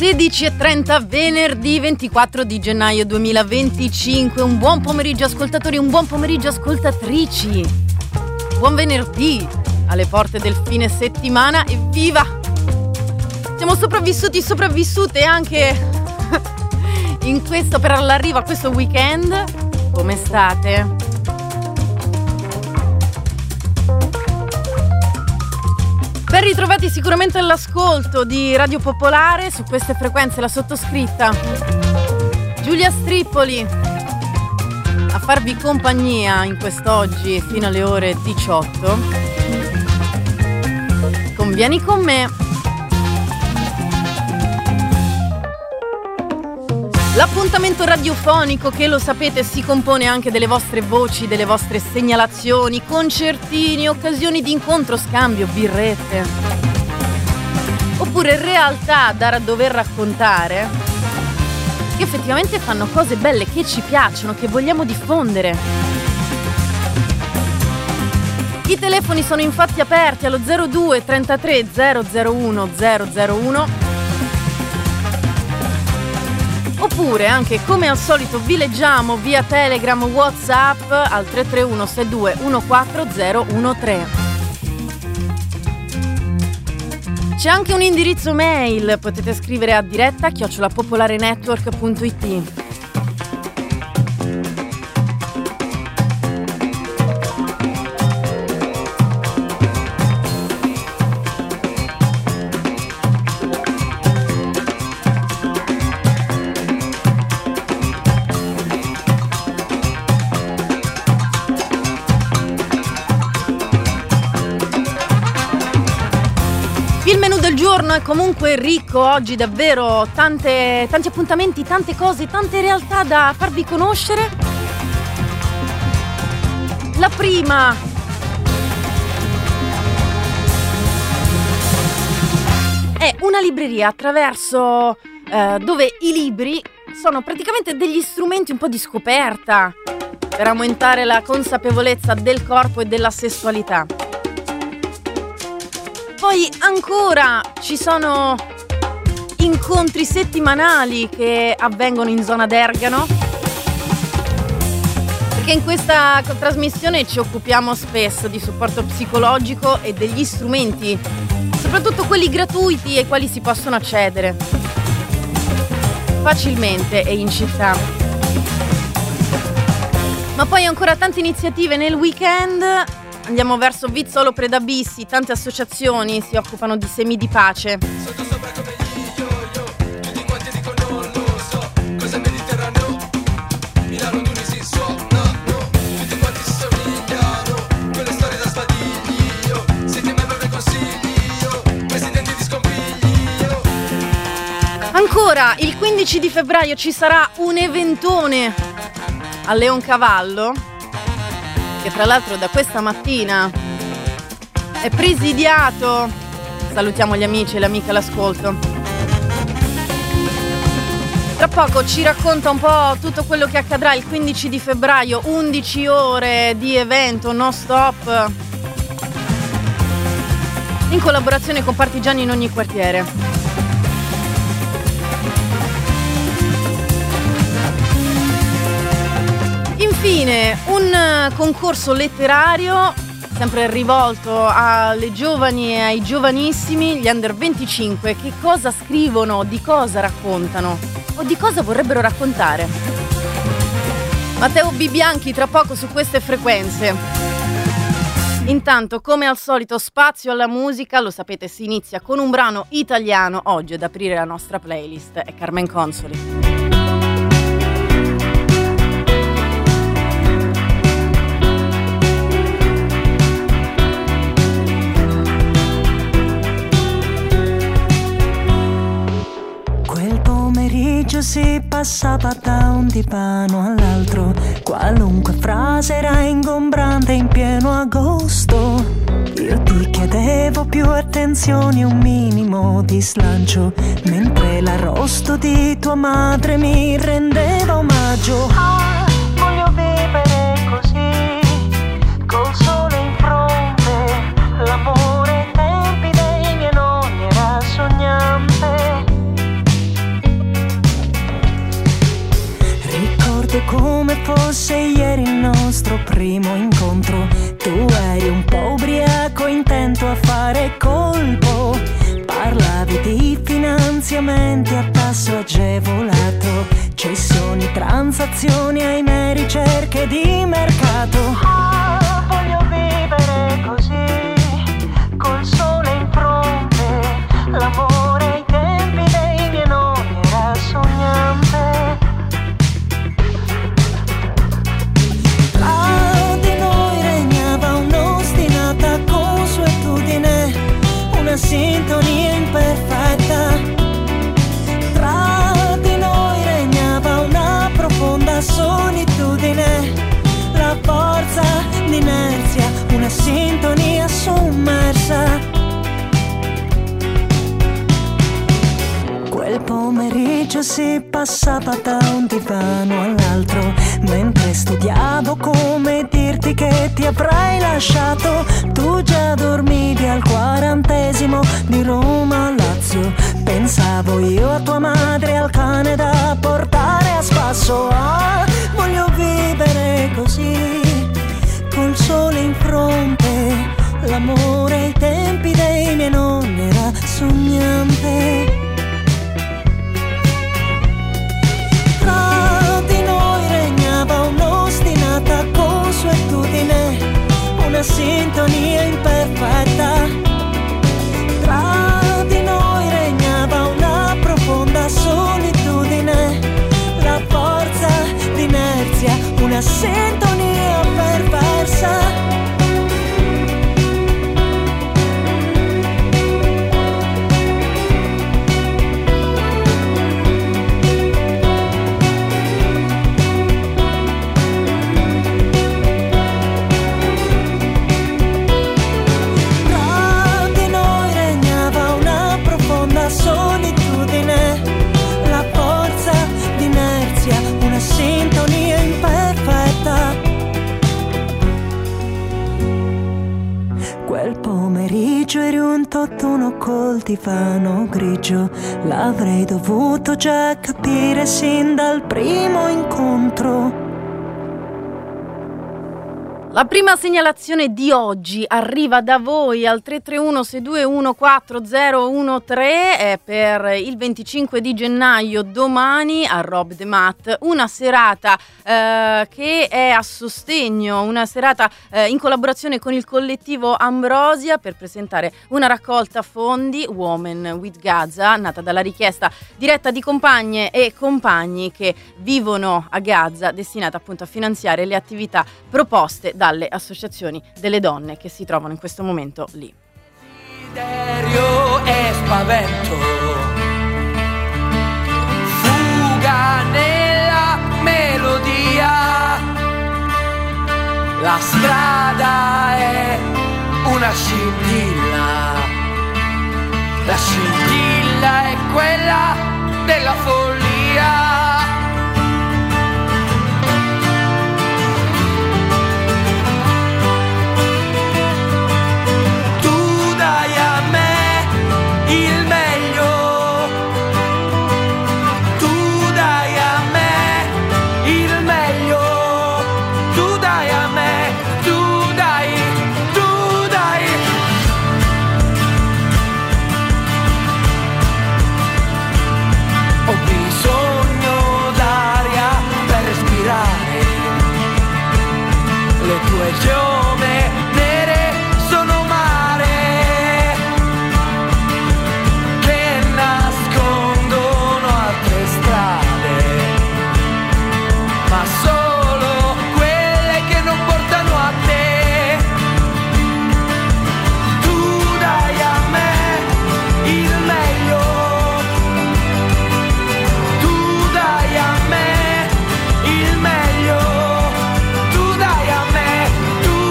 16:30 venerdì 24 di gennaio 2025. Un buon pomeriggio ascoltatori, un buon pomeriggio ascoltatrici. Buon venerdì alle porte del fine settimana. Evviva! Siamo sopravvissute anche in questo, per l'arrivo a questo weekend. Come state? Ben ritrovati sicuramente all'ascolto di Radio Popolare, su queste frequenze la sottoscritta Giulia Strippoli a farvi compagnia in quest'oggi fino alle ore 18. Convieni con me. L'appuntamento radiofonico che, lo sapete, si compone anche delle vostre voci, delle vostre segnalazioni, concertini, occasioni di incontro, scambio, birrette. Oppure realtà da dover raccontare che effettivamente fanno cose belle, che ci piacciono, che vogliamo diffondere. I telefoni sono infatti aperti allo 02 33 001 001. Oppure anche, come al solito, vi leggiamo via Telegram, WhatsApp al 331 62 14013. C'è anche un indirizzo mail, potete scrivere a diretta @popolarenetwork.it. È comunque ricco oggi, davvero tanti appuntamenti, tante cose, tante realtà da farvi conoscere. La prima è una libreria attraverso dove i libri sono praticamente degli strumenti un po' di scoperta per aumentare la consapevolezza del corpo e della sessualità. Poi ancora ci sono incontri settimanali che avvengono in zona d'Ergano, perché in questa trasmissione ci occupiamo spesso di supporto psicologico e degli strumenti, soprattutto quelli gratuiti, ai quali si possono accedere facilmente e in città. Ma poi ancora tante iniziative nel weekend. Andiamo verso Vizzolo Predabissi, tante associazioni si occupano di semi di pace. Ancora, il 15 di febbraio ci sarà un eventone a Leoncavallo, che tra l'altro da questa mattina è presidiato. Salutiamo gli amici e le amiche all'ascolto. Tra poco ci racconta un po' tutto quello che accadrà il 15 di febbraio, 11 ore di evento non stop in collaborazione con partigiani in ogni quartiere. Infine, un concorso letterario sempre rivolto alle giovani e ai giovanissimi, gli under 25. Che cosa scrivono, di cosa raccontano o di cosa vorrebbero raccontare? Matteo Bibianchi tra poco su queste frequenze. Intanto, come al solito, spazio alla musica, lo sapete, si inizia con un brano italiano. Oggi ad aprire la nostra playlist è Carmen Consoli. Si passava da un divano all'altro, qualunque frase era ingombrante in pieno agosto. Io ti chiedevo più attenzione e un minimo di slancio, mentre l'arrosto di tua madre mi rendeva omaggio. Ah, voglio vivere così, col sole in fronte, l'amore ai tempi dei miei nonni era sognante. primo incontro. Tu eri un po' ubriaco, intento a fare colpo. Parlavi di finanziamenti a tasso agevolato, cessioni, transazioni, ahimè, ricerche di mercato. Voglio vivere così, col sole in fronte, l'amore ai tempi dei miei nonni era sognante. Tra di noi regnava un'ostinata consuetudine, una sintonia imperfetta. Tra di noi regnava una profonda solitudine, la forza d'inerzia, una sintonia sommersa. Quel pomeriggio si passava da un divano all'altro, mentre studiavo come dirti che ti avrei lasciato. Tu già dormivi al 40° di Roma Lazio. Pensavo io a tua madre, al cane da portare a spasso. Voglio vivere così, col sole in fronte, l'amore ai tempi dei miei nonni era sognante. Tra di noi regnava un'ostinata consuetudine, una sintonia imperfetta. Tra di noi regnava una profonda solitudine, la forza d'inerzia, una sintonia perversa. Solitudine, la forza d'inerzia, una sintonia imperfetta. Quel pomeriggio eri un tutt'uno col divano grigio, l'avrei dovuto già capire sin dal primo incontro. La prima segnalazione di oggi arriva da voi al 331-621-4013 per il 25 di gennaio, domani a Rob de Mat, una serata che è a sostegno, una serata in collaborazione con il collettivo Ambrosia per presentare una raccolta fondi Women with Gaza, nata dalla richiesta diretta di compagne e compagni che vivono a Gaza, destinata appunto a finanziare le attività proposte dalle associazioni delle donne che si trovano in questo momento lì. Desiderio e spavento, fuga nella melodia, la strada è una scintilla, la scintilla è quella della follia. Chiome nere sono mare che nascondono altre strade, ma solo quelle che non portano a te. Tu dai a me il meglio, tu dai a me il meglio, tu dai a me. Tu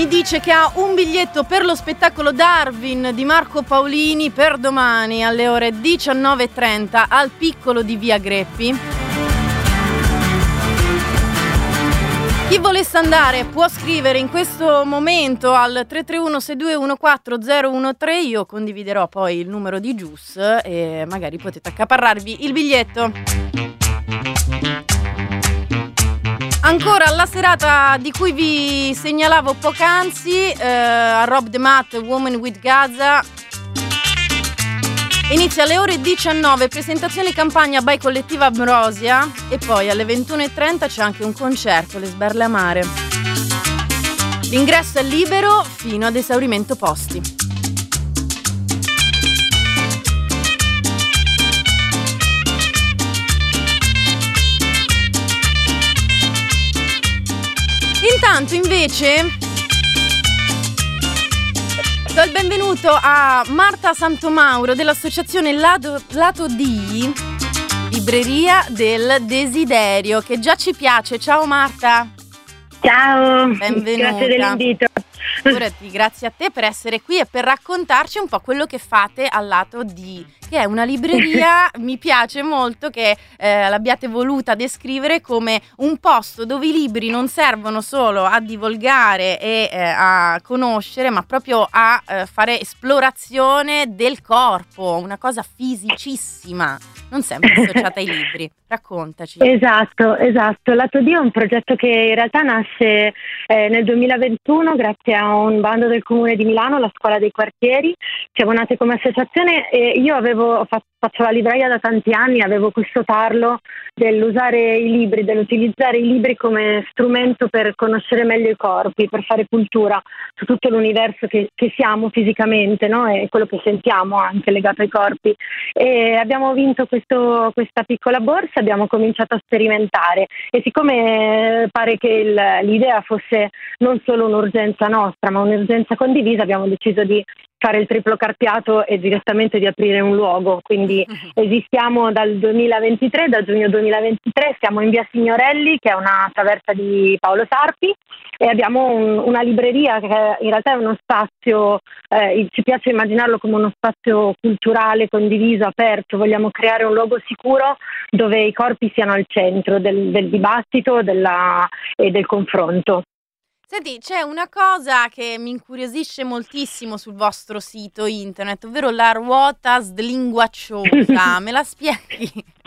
mi dice che ha un biglietto per lo spettacolo Darwin di Marco Paolini per domani alle ore 19:30 al Piccolo di Via Greppi. Chi volesse andare può scrivere in questo momento al 331-6214-013, io condividerò poi il numero di Gius e magari potete accaparrarvi il biglietto. Ancora la serata di cui vi segnalavo poc'anzi, a Rob the Mat, Woman with Gaza. Inizia alle ore 19, presentazione campagna by Collettiva Ambrosia e poi alle 21:30 c'è anche un concerto, Le Sberle Amare. L'ingresso è libero fino ad esaurimento posti. Intanto invece do il benvenuto a Marta Santomauro dell'associazione Lato D, Libreria del Desiderio, che già ci piace. Ciao Marta. Ciao, benvenuta. Grazie dell'invito. Figurati, grazie a te per essere qui e per raccontarci un po' quello che fate al Lato D, che è una libreria, mi piace molto che l'abbiate voluta descrivere come un posto dove i libri non servono solo a divulgare e a conoscere, ma proprio a fare esplorazione del corpo, una cosa fisicissima, non sempre associata ai libri. Raccontaci. Esatto. Lato D è un progetto che in realtà nasce nel 2021 grazie a un bando del Comune di Milano, la Scuola dei Quartieri. Siamo nate come associazione e io faccio la libraia da tanti anni, avevo questo tarlo dell'usare i libri, dell'utilizzare i libri come strumento per conoscere meglio i corpi, per fare cultura su tutto l'universo che siamo fisicamente, no? E quello che sentiamo anche legato ai corpi. E abbiamo vinto questa piccola borsa, abbiamo cominciato a sperimentare e siccome pare che l'idea fosse non solo un'urgenza nostra ma un'urgenza condivisa, abbiamo deciso di fare il triplo carpiato e direttamente di aprire un luogo. Quindi esistiamo dal 2023, da giugno 2023, siamo in via Signorelli, che è una traversa di Paolo Sarpi, e abbiamo una libreria che in realtà è uno spazio, ci piace immaginarlo come uno spazio culturale, condiviso, aperto. Vogliamo creare un luogo sicuro dove i corpi siano al centro del dibattito e del confronto. Senti, c'è una cosa che mi incuriosisce moltissimo sul vostro sito internet, ovvero la ruota slinguacciosa. Me la spieghi?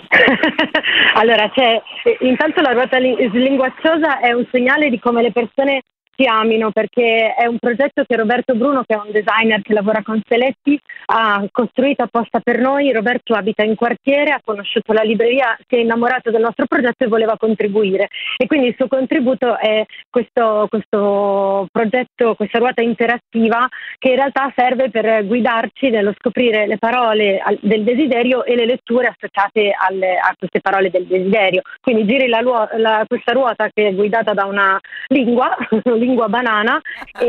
Allora, intanto la ruota slinguacciosa è un segnale di come le persone ci amino, perché è un progetto che Roberto Bruno, che è un designer che lavora con Seletti, ha costruito apposta per noi. Roberto abita in quartiere, ha conosciuto la libreria, si è innamorato del nostro progetto e voleva contribuire, e quindi il suo contributo è questo progetto, questa ruota interattiva che in realtà serve per guidarci nello scoprire le parole del desiderio e le letture associate a queste parole del desiderio. Quindi giri questa ruota che è guidata da una lingua banana,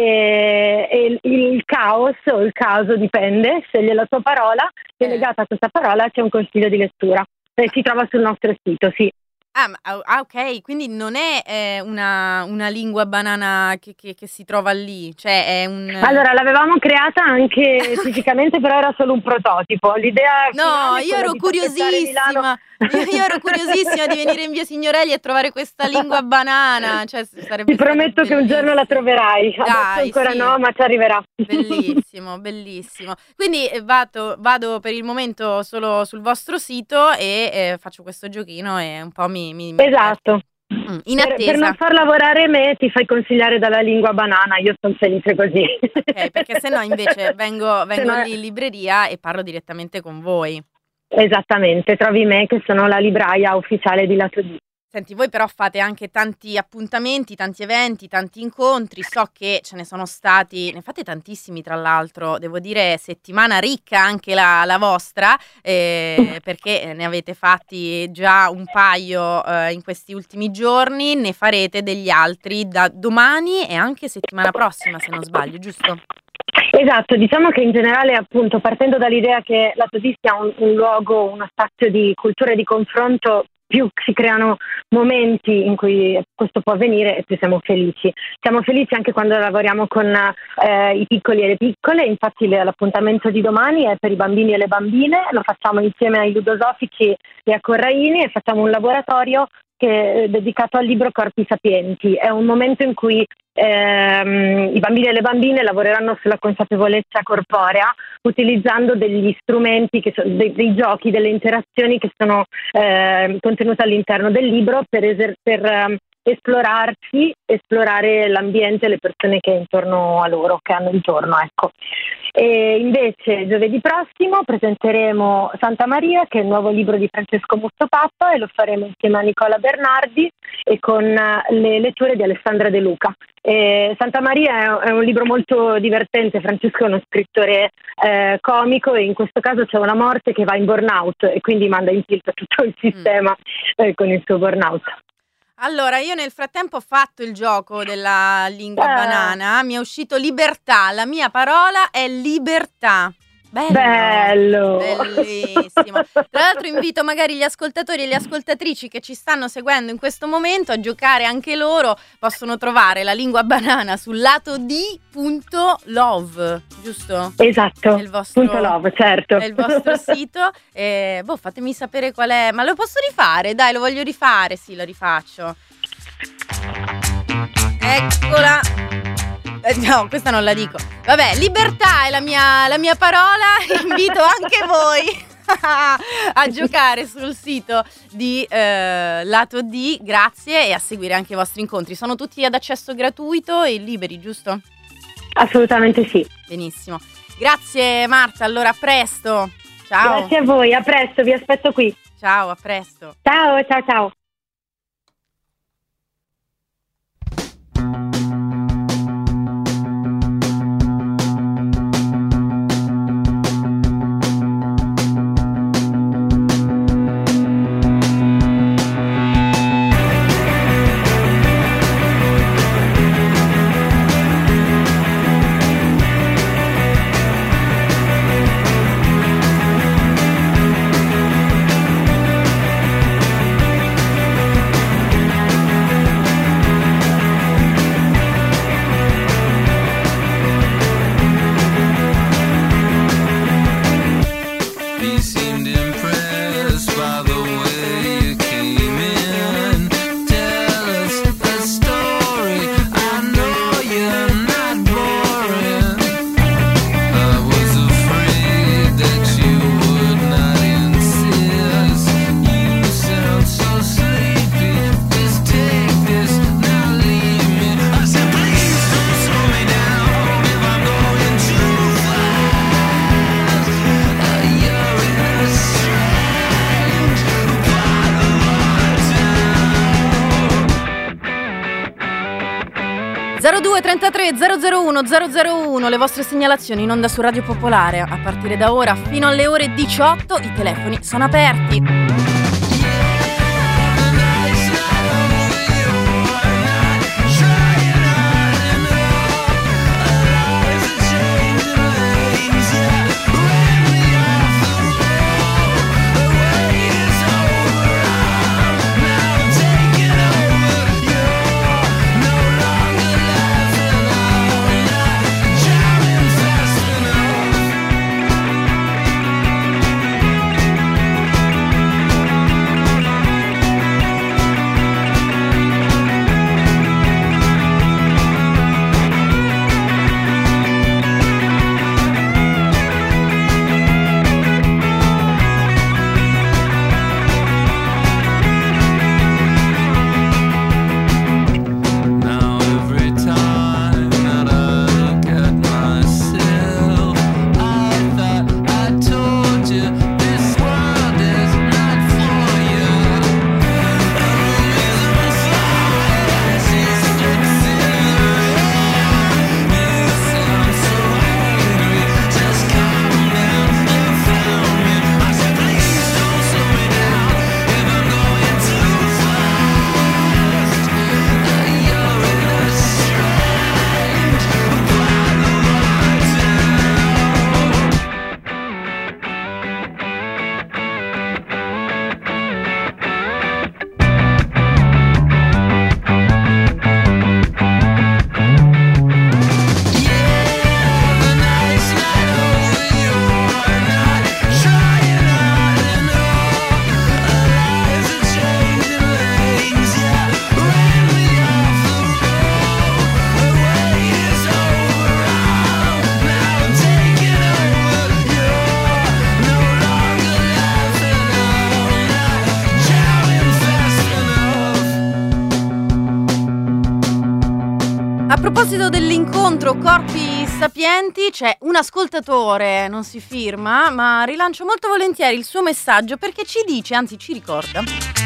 e il caos o il caso, dipende, sceglie la tua parola e legata a questa parola c'è un consiglio di lettura e si trova sul nostro sito, sì. Ok, quindi non è una lingua banana che si trova lì, cioè è un... Allora, l'avevamo creata anche fisicamente, però era solo un prototipo. L'idea... No, io ero curiosissima di venire in via Signorelli e trovare questa lingua banana, cioè sarebbe... Ti prometto che un giorno la troverai. Dai, ancora sì. No, ma ci arriverà. Bellissimo. Quindi vado per il momento solo sul vostro sito e faccio questo giochino e un po' Esatto. In attesa. Per non far lavorare me ti fai consigliare dalla lingua banana, io sono felice così. Ok, perché sennò invece vengo lì in libreria e parlo direttamente con voi. Esattamente, trovi me che sono la libraia ufficiale di Lato D. Senti, voi però fate anche tanti appuntamenti, tanti eventi, tanti incontri, so che ce ne sono stati, ne fate tantissimi tra l'altro, devo dire settimana ricca anche la vostra, perché ne avete fatti già un paio in questi ultimi giorni, ne farete degli altri da domani e anche settimana prossima, se non sbaglio, giusto? Esatto, diciamo che in generale, appunto, partendo dall'idea che Lato D sia un luogo, uno spazio di cultura e di confronto, più si creano momenti in cui questo può avvenire e più siamo felici. Siamo felici anche quando lavoriamo con i piccoli e le piccole, infatti l'appuntamento di domani è per i bambini e le bambine, lo facciamo insieme ai ludosofici e a Corraini e facciamo un laboratorio che è dedicato al libro Corpi Sapienti. È un momento in cui i bambini e le bambine lavoreranno sulla consapevolezza corporea utilizzando degli strumenti, che sono dei giochi, delle interazioni che sono contenute all'interno del libro per esplorarsi, esplorare l'ambiente e le persone che intorno a loro, che hanno intorno, ecco. E invece giovedì prossimo presenteremo Santa Maria, che è il nuovo libro di Francesco Mussopappa, e lo faremo insieme a Nicola Bernardi e con le letture di Alessandra De Luca. Santa Maria è un libro molto divertente. Francesco è uno scrittore comico e in questo caso c'è una morte che va in burnout e quindi manda in tilt tutto il sistema con il suo burnout. Allora, io nel frattempo ho fatto il gioco della lingua banana, mi è uscito libertà, la mia parola è libertà. Bello! Bellissimo. Tra l'altro invito magari gli ascoltatori e le ascoltatrici che ci stanno seguendo in questo momento a giocare anche loro. Possono trovare la lingua banana sul lato di.love, giusto? Esatto, è il vostro, .love, certo. È il vostro sito. Fatemi sapere qual è. Ma lo posso rifare? Dai, lo voglio rifare. Sì, lo rifaccio. Eccola. No, questa non la dico. Vabbè, libertà è la mia parola. Invito anche voi a giocare sul sito di Lato D. Grazie, e a seguire anche i vostri incontri. Sono tutti ad accesso gratuito e liberi, giusto? Assolutamente sì. Benissimo. Grazie Marta, allora a presto. Ciao. Grazie a voi, a presto, vi aspetto qui. Ciao, a presto. Ciao, ciao, ciao. (02) 33 001 001, le vostre segnalazioni in onda su Radio Popolare. A partire da ora fino alle ore 18 i telefoni sono aperti. A proposito dell'incontro Corpi Sapienti, c'è un ascoltatore, non si firma, ma rilancio molto volentieri il suo messaggio perché ci dice, anzi ci ricorda,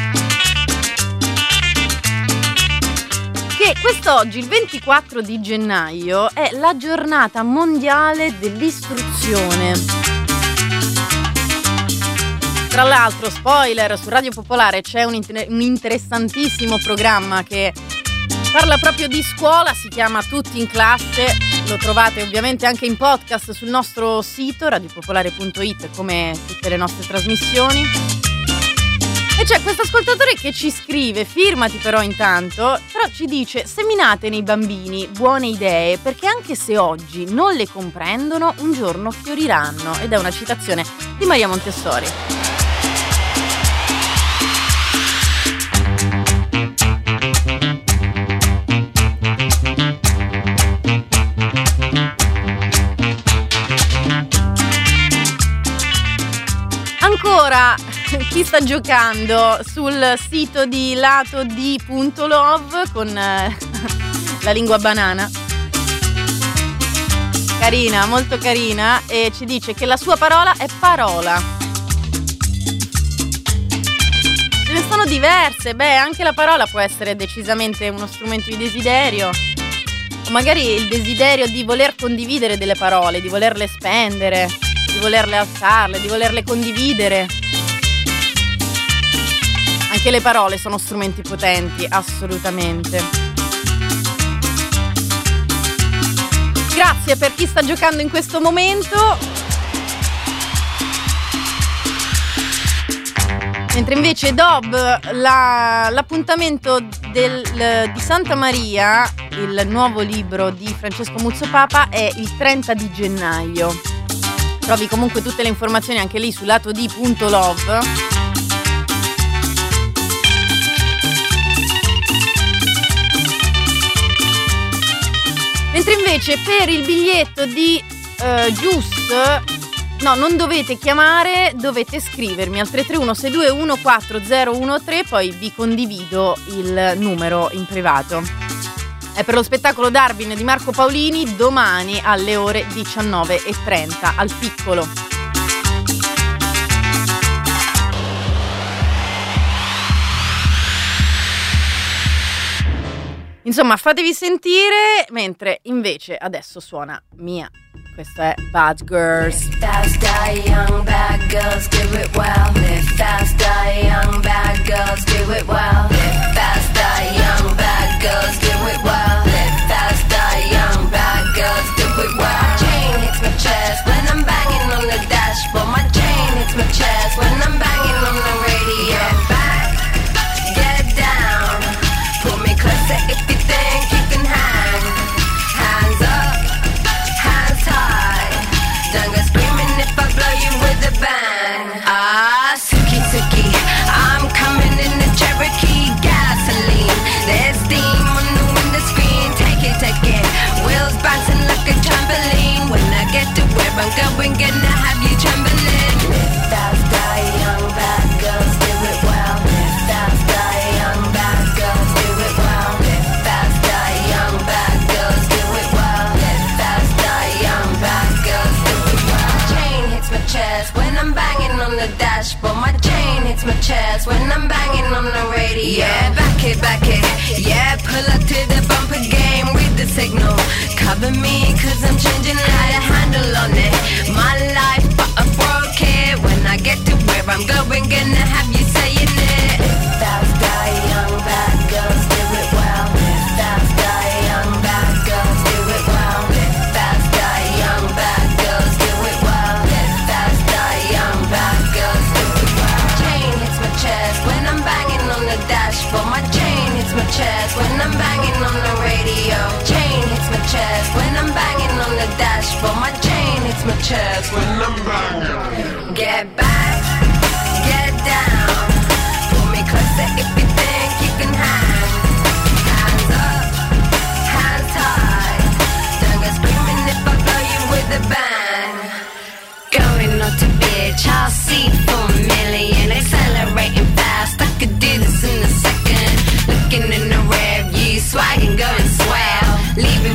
che quest'oggi, il 24 di gennaio, è la giornata mondiale dell'istruzione. Tra l'altro, spoiler, su Radio Popolare c'è un interessantissimo programma che parla proprio di scuola, si chiama Tutti in classe, lo trovate ovviamente anche in podcast sul nostro sito radiopopolare.it come tutte le nostre trasmissioni. E c'è questo ascoltatore che ci scrive, firmati però intanto, però ci dice: seminate nei bambini buone idee perché anche se oggi non le comprendono, un giorno fioriranno. Ed è una citazione di Maria Montessori. Ancora, chi sta giocando sul sito di latod.love con la lingua banana, carina, molto carina, e ci dice che la sua parola è parola. Ce ne sono diverse, anche la parola può essere decisamente uno strumento di desiderio, o magari il desiderio di voler condividere delle parole, di volerle spendere, di volerle alzarle, di volerle condividere. Anche le parole sono strumenti potenti, assolutamente. Grazie per chi sta giocando in questo momento. Mentre invece Dob, l'appuntamento di Santa Maria, il nuovo libro di Francesco Muzzo Papa, è il 30 di gennaio. Trovi comunque tutte le informazioni anche lì su latod.love. Mentre invece per il biglietto di no, non dovete chiamare, dovete scrivermi al 331 621 4013, poi vi condivido il numero in privato. È per lo spettacolo Darwin di Marco Paolini, domani alle ore 19:30 al Piccolo. Insomma, fatevi sentire, mentre invece adesso suona Mia. Questa è Bad Girls. Live fast, die young, bad girls, do it well. Live fast, die young, bad girls, do it well. Live fast, die young, bad girls, do it well. Live fast, die young, bad girls, do it well. My chain hits my chest when I'm banging on the dashboard. My chain hits my chest when I'm banging on the radio. Get back, get down, pull me closer if you think you can hang. Hands up, hands high. Don't go screaming if I blow you with a bang. Ah, Suki Suki, I'm coming in the Cherokee gasoline. There's steam on the window screen. Take it. Wheels bouncing like a trampoline. When I get to where I'm going, gonna have you trembling. Live fast, die young, bad girls, do it well. Live fast, die young, bad girls, do it well. Live fast, die young, bad girls, do it well. Live fast, die young, bad girls, do it well. My chain hits my chest when I'm banging on the dashboard. My chain hits my chest when I'm banging on the radio. Yeah, back it. Yeah, pull up to the bumper game with the signal. Cover me cause I'm changing how to handle on it. My life, but I broke it. When I get to where I'm going, gonna have you saying it. Live fast, die young, bad girls, do it well. Live fast, die young, bad girls, do it well. Live fast, die young, bad girls, do it well. Live fast, die young, bad girls, do it well. Chain hits my chest when I'm banging on the dashboard. My chain hits my chest when I'm banging on the radio. Chain hits my chest when I'm banging on the dashboard. My chain hits my chest when I'm banging. Get back, get down, pull me closer if you think you can hang. Hands up, hands high. Don't go screaming if I blow you with a bang. Going on to bitch, I'll see for a million. Accelerating fast, I could do this in a second. Looking in the rear view, swagging, going swell. Leaving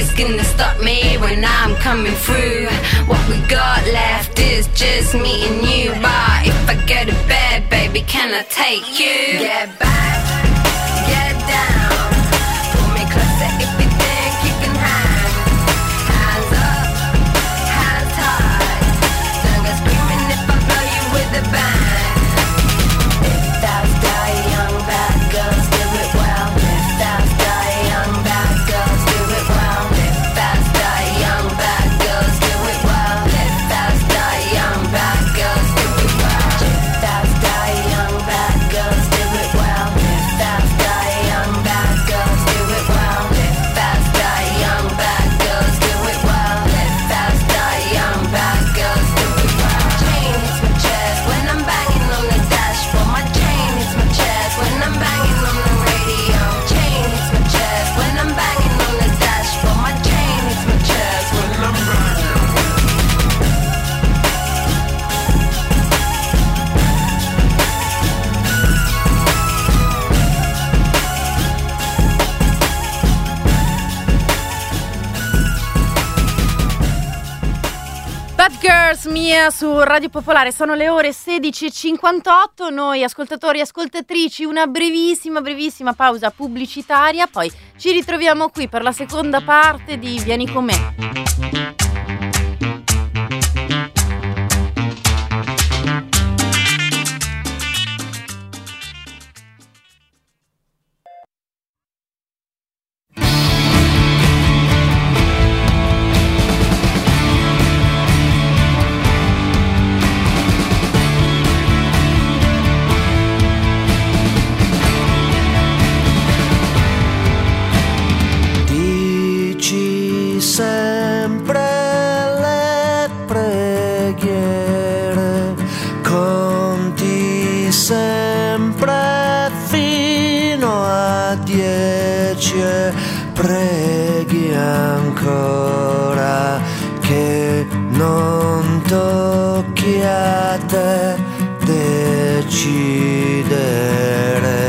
Nobody's gonna stop me when I'm coming through. What we got left is just me and you. But if I go to bed, baby, can I take you? Get back, get down. Pull me closer if you think you can hang. Hands up, hands high. Don't go screaming if I blow you with a bang. Live fast, die young, bad girls do it well. Live fast, die young, bad girls do it well. Live fast, die young, bad girls do it well. Live fast, die young, bad girls do it well. Live fast, die young, bad girls do it well. Live fast, die young, bad girls do it well. Live fast, die young, bad girls do it well. Live fast, die young, bad girls do it well. Chain hits my chest when I'm banging on the dashboard. My chain hits my chest when I'm banging on the radio. Chain hits my chest when I'm banging on the dashboard. My chain hits my chest when I'm banging. Bad Girls Mia su Radio Popolare. Sono le ore 16:58. Noi ascoltatori e ascoltatrici, una brevissima pausa pubblicitaria, poi ci ritroviamo qui per la seconda parte di Vieni con me. Sempre le preghiere, conti sempre fino a 10 e preghi ancora che non tocchi a te decidere.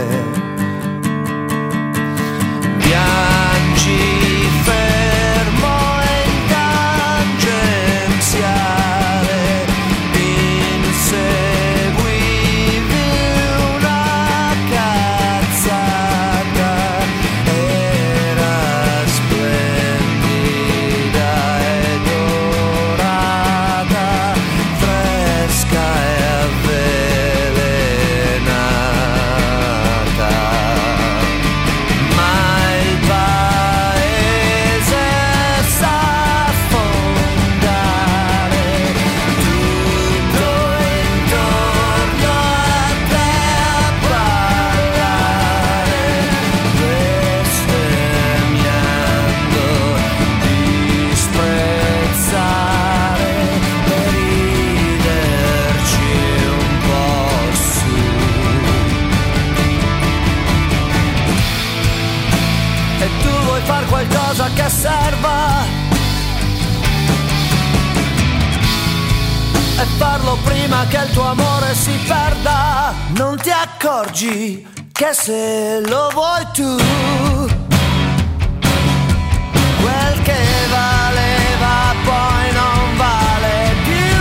Che serva e farlo prima che il tuo amore si perda. Non ti accorgi che se lo vuoi tu, quel che valeva poi non vale più.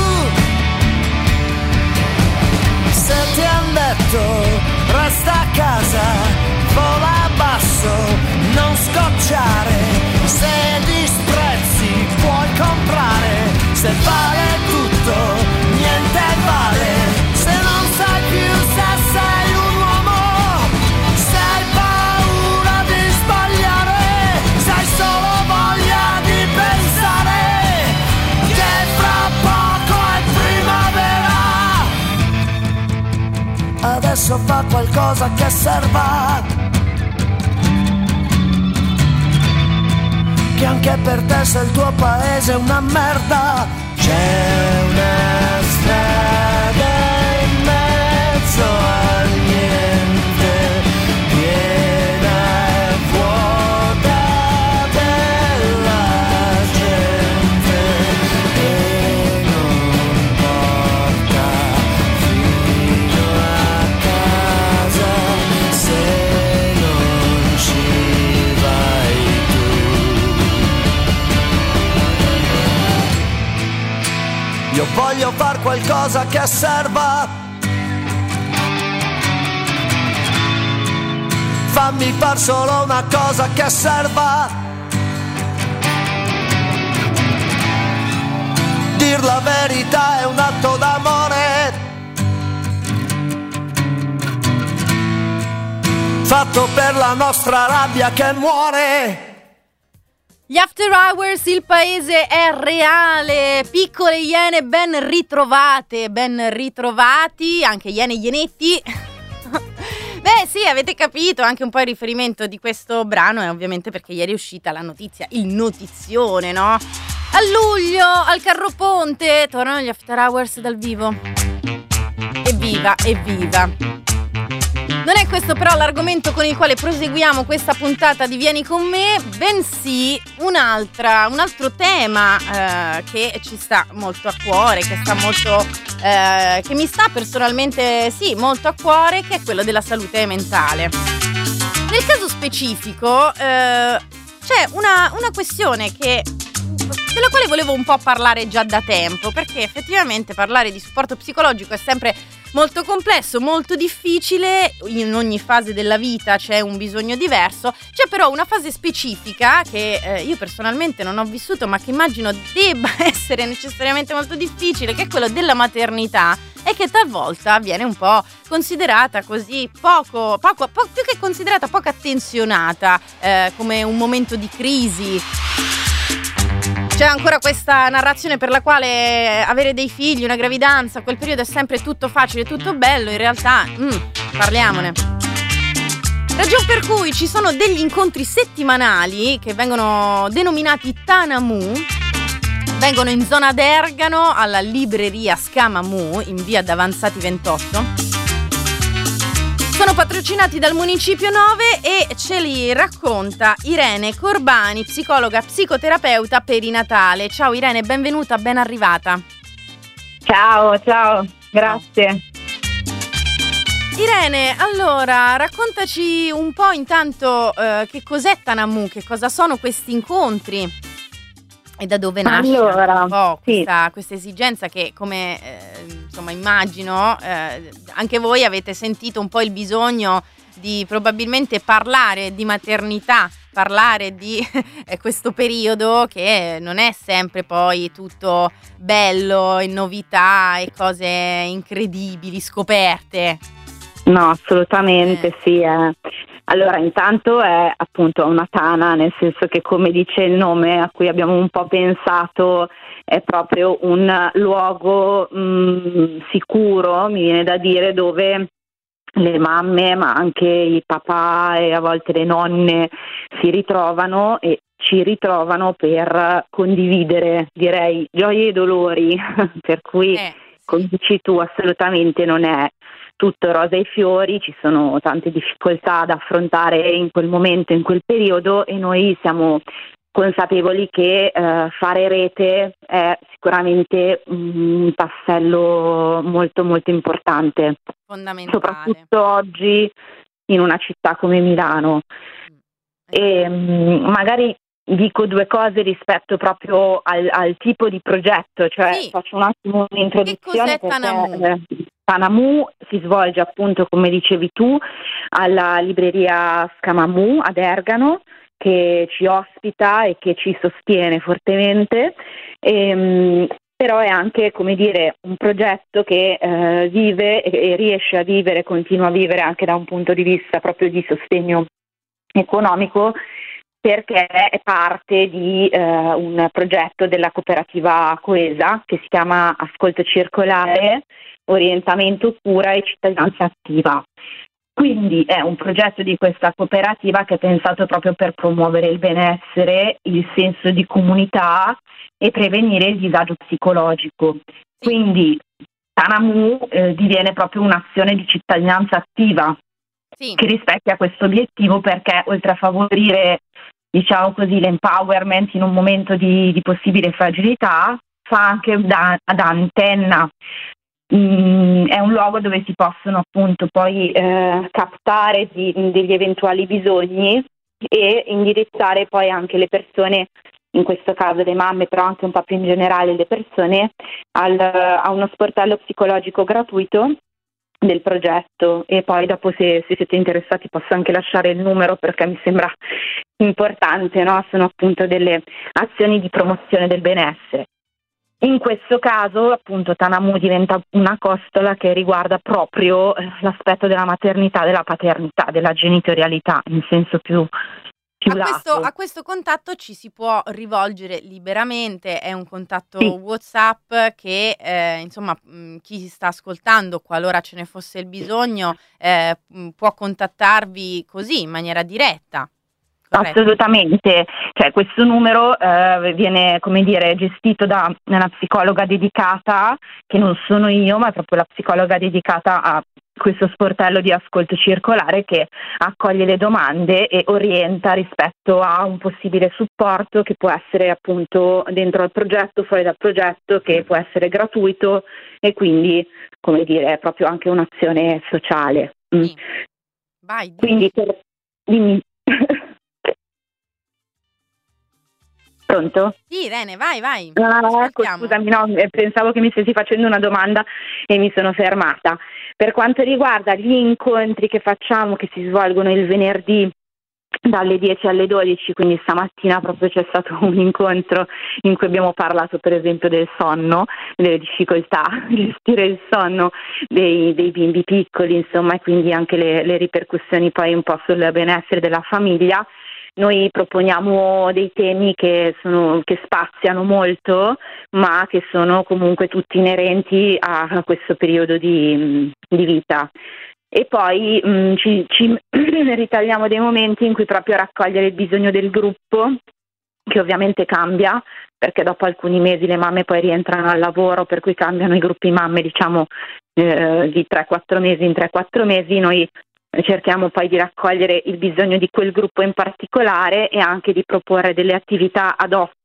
Se ti han detto resta a casa, vola basso, non scocciare. Se disprezzi puoi comprare. Se vale tutto, niente vale. Se non sai più se sei un uomo, se hai paura di sbagliare, se hai solo voglia di pensare che fra poco è primavera. Adesso fa qualcosa che serva, che anche per te se il tuo paese è una merda. C'è una strada in mezzo al niente, piena e vuota della gente, e non porta fino a casa se non ci vai tu. voglio far qualcosa che serva. Fammi far solo una cosa che serva. Dir la verità è un atto d'amore, fatto per la nostra rabbia che muore. Gli After Hours, il paese è reale. Piccole iene ben ritrovate, ben ritrovati, anche iene e ienetti. Beh sì, avete capito, anche un po' il riferimento di questo brano è ovviamente perché ieri è uscita la notizia, il notizione, no? A luglio, al Carroponte, tornano gli After Hours dal vivo. Evviva, evviva. Non è questo però l'argomento con il quale proseguiamo questa puntata di Vieni con me, bensì un altro tema che ci sta molto a cuore, che mi sta personalmente molto a cuore, che è quello della salute mentale. Nel caso specifico c'è una questione della quale volevo un po' parlare già da tempo, perché effettivamente parlare di supporto psicologico è sempre molto complesso, molto difficile, in ogni fase della vita c'è un bisogno diverso, c'è però una fase specifica che io personalmente non ho vissuto ma che immagino debba essere necessariamente molto difficile, che è quello della maternità e che talvolta viene un po' considerata così poco più che considerata, poco attenzionata come un momento di crisi. C'è ancora questa narrazione per la quale avere dei figli, una gravidanza, quel periodo è sempre tutto facile, tutto bello. In realtà, parliamone. Ragion per cui ci sono degli incontri settimanali che vengono denominati Tanamu. Vengono in zona d'Ergano alla libreria Scamamu in via Davanzati 28. Sono patrocinati dal Municipio 9 e ce li racconta Irene Corbani, psicologa psicoterapeuta perinatale. Ciao Irene, benvenuta, ben arrivata. Ciao, grazie. Irene, allora raccontaci un po' intanto che cos'è Tanamu, che cosa sono questi incontri e da dove nasce un po' questa esigenza che come insomma immagino anche voi avete sentito un po' il bisogno di probabilmente parlare di maternità, parlare di questo periodo che non è sempre poi tutto bello e novità e cose incredibili, scoperte. No, assolutamente sì. Allora, intanto è appunto una tana, nel senso che, come dice il nome, a cui abbiamo un po' pensato, è proprio un luogo sicuro, mi viene da dire, dove le mamme, ma anche i papà e a volte le nonne si ritrovano e ci ritrovano per condividere, direi, gioie e dolori, per cui, come dici tu, assolutamente non è tutto rosa e fiori, ci sono tante difficoltà da affrontare in quel momento, in quel periodo, e noi siamo consapevoli che fare rete è sicuramente un tassello molto molto importante, fondamentale, soprattutto oggi in una città come Milano. E magari dico due cose rispetto proprio al tipo di progetto, cioè faccio un attimo un'introduzione. Che cos'è Tanamu? Tanamu si svolge appunto, come dicevi tu, alla libreria Scamamu ad Ergano, che ci ospita e che ci sostiene fortemente, però è anche, come dire, un progetto che vive e riesce a vivere, continua a vivere anche da un punto di vista proprio di sostegno economico, perché è parte di un progetto della cooperativa Coesa che si chiama Ascolto Circolare, Orientamento, Cura e Cittadinanza Attiva. Quindi è un progetto di questa cooperativa che è pensato proprio per promuovere il benessere, il senso di comunità e prevenire il disagio psicologico. Quindi Tanamu diviene proprio un'azione di cittadinanza attiva che rispecchia questo obiettivo, perché oltre a favorire, diciamo così, l'empowerment in un momento di possibile fragilità, fa anche da antenna. È un luogo dove si possono appunto poi captare degli eventuali bisogni e indirizzare poi anche le persone in questo caso le mamme, però anche un po' più in generale le persone, a uno sportello psicologico gratuito del progetto. E poi dopo, se siete interessati, posso anche lasciare il numero, perché mi sembra importante, no? Sono appunto delle azioni di promozione del benessere. In questo caso appunto Tanamu diventa una costola che riguarda proprio l'aspetto della maternità, della paternità, della genitorialità in senso più lato. A questo contatto ci si può rivolgere liberamente, è un contatto Sì. WhatsApp che insomma chi sta ascoltando, qualora ce ne fosse il bisogno, può contattarvi così in maniera diretta. Corretto? Assolutamente, cioè questo numero viene, come dire, gestito da una psicologa dedicata, che non sono io, ma è proprio la psicologa dedicata a questo sportello di ascolto circolare, che accoglie le domande e orienta rispetto a un possibile supporto che può essere appunto dentro al progetto, fuori dal progetto, che può essere gratuito e quindi, come dire, è proprio anche un'azione sociale. Sì. Vai, Quindi dimmi. Pronto? Sì, Irene, vai. Ecco, Ascoltiamo. scusami, no, pensavo che mi stessi facendo una domanda e mi sono fermata. Per quanto riguarda gli incontri che facciamo, che si svolgono il venerdì dalle 10 alle 12, quindi stamattina proprio c'è stato un incontro in cui abbiamo parlato per esempio del sonno, delle difficoltà di gestire il sonno dei bimbi piccoli, insomma, e quindi anche le ripercussioni poi un po' sul benessere della famiglia. Noi proponiamo dei temi che spaziano molto, ma che sono comunque tutti inerenti a questo periodo di vita. E poi ci ritagliamo dei momenti in cui proprio raccogliere il bisogno del gruppo, che ovviamente cambia, perché dopo alcuni mesi le mamme poi rientrano al lavoro, per cui cambiano i gruppi mamme, diciamo, di 3-4 mesi in 3-4 mesi. Noi cerchiamo poi di raccogliere il bisogno di quel gruppo in particolare e anche di proporre delle attività ad hoc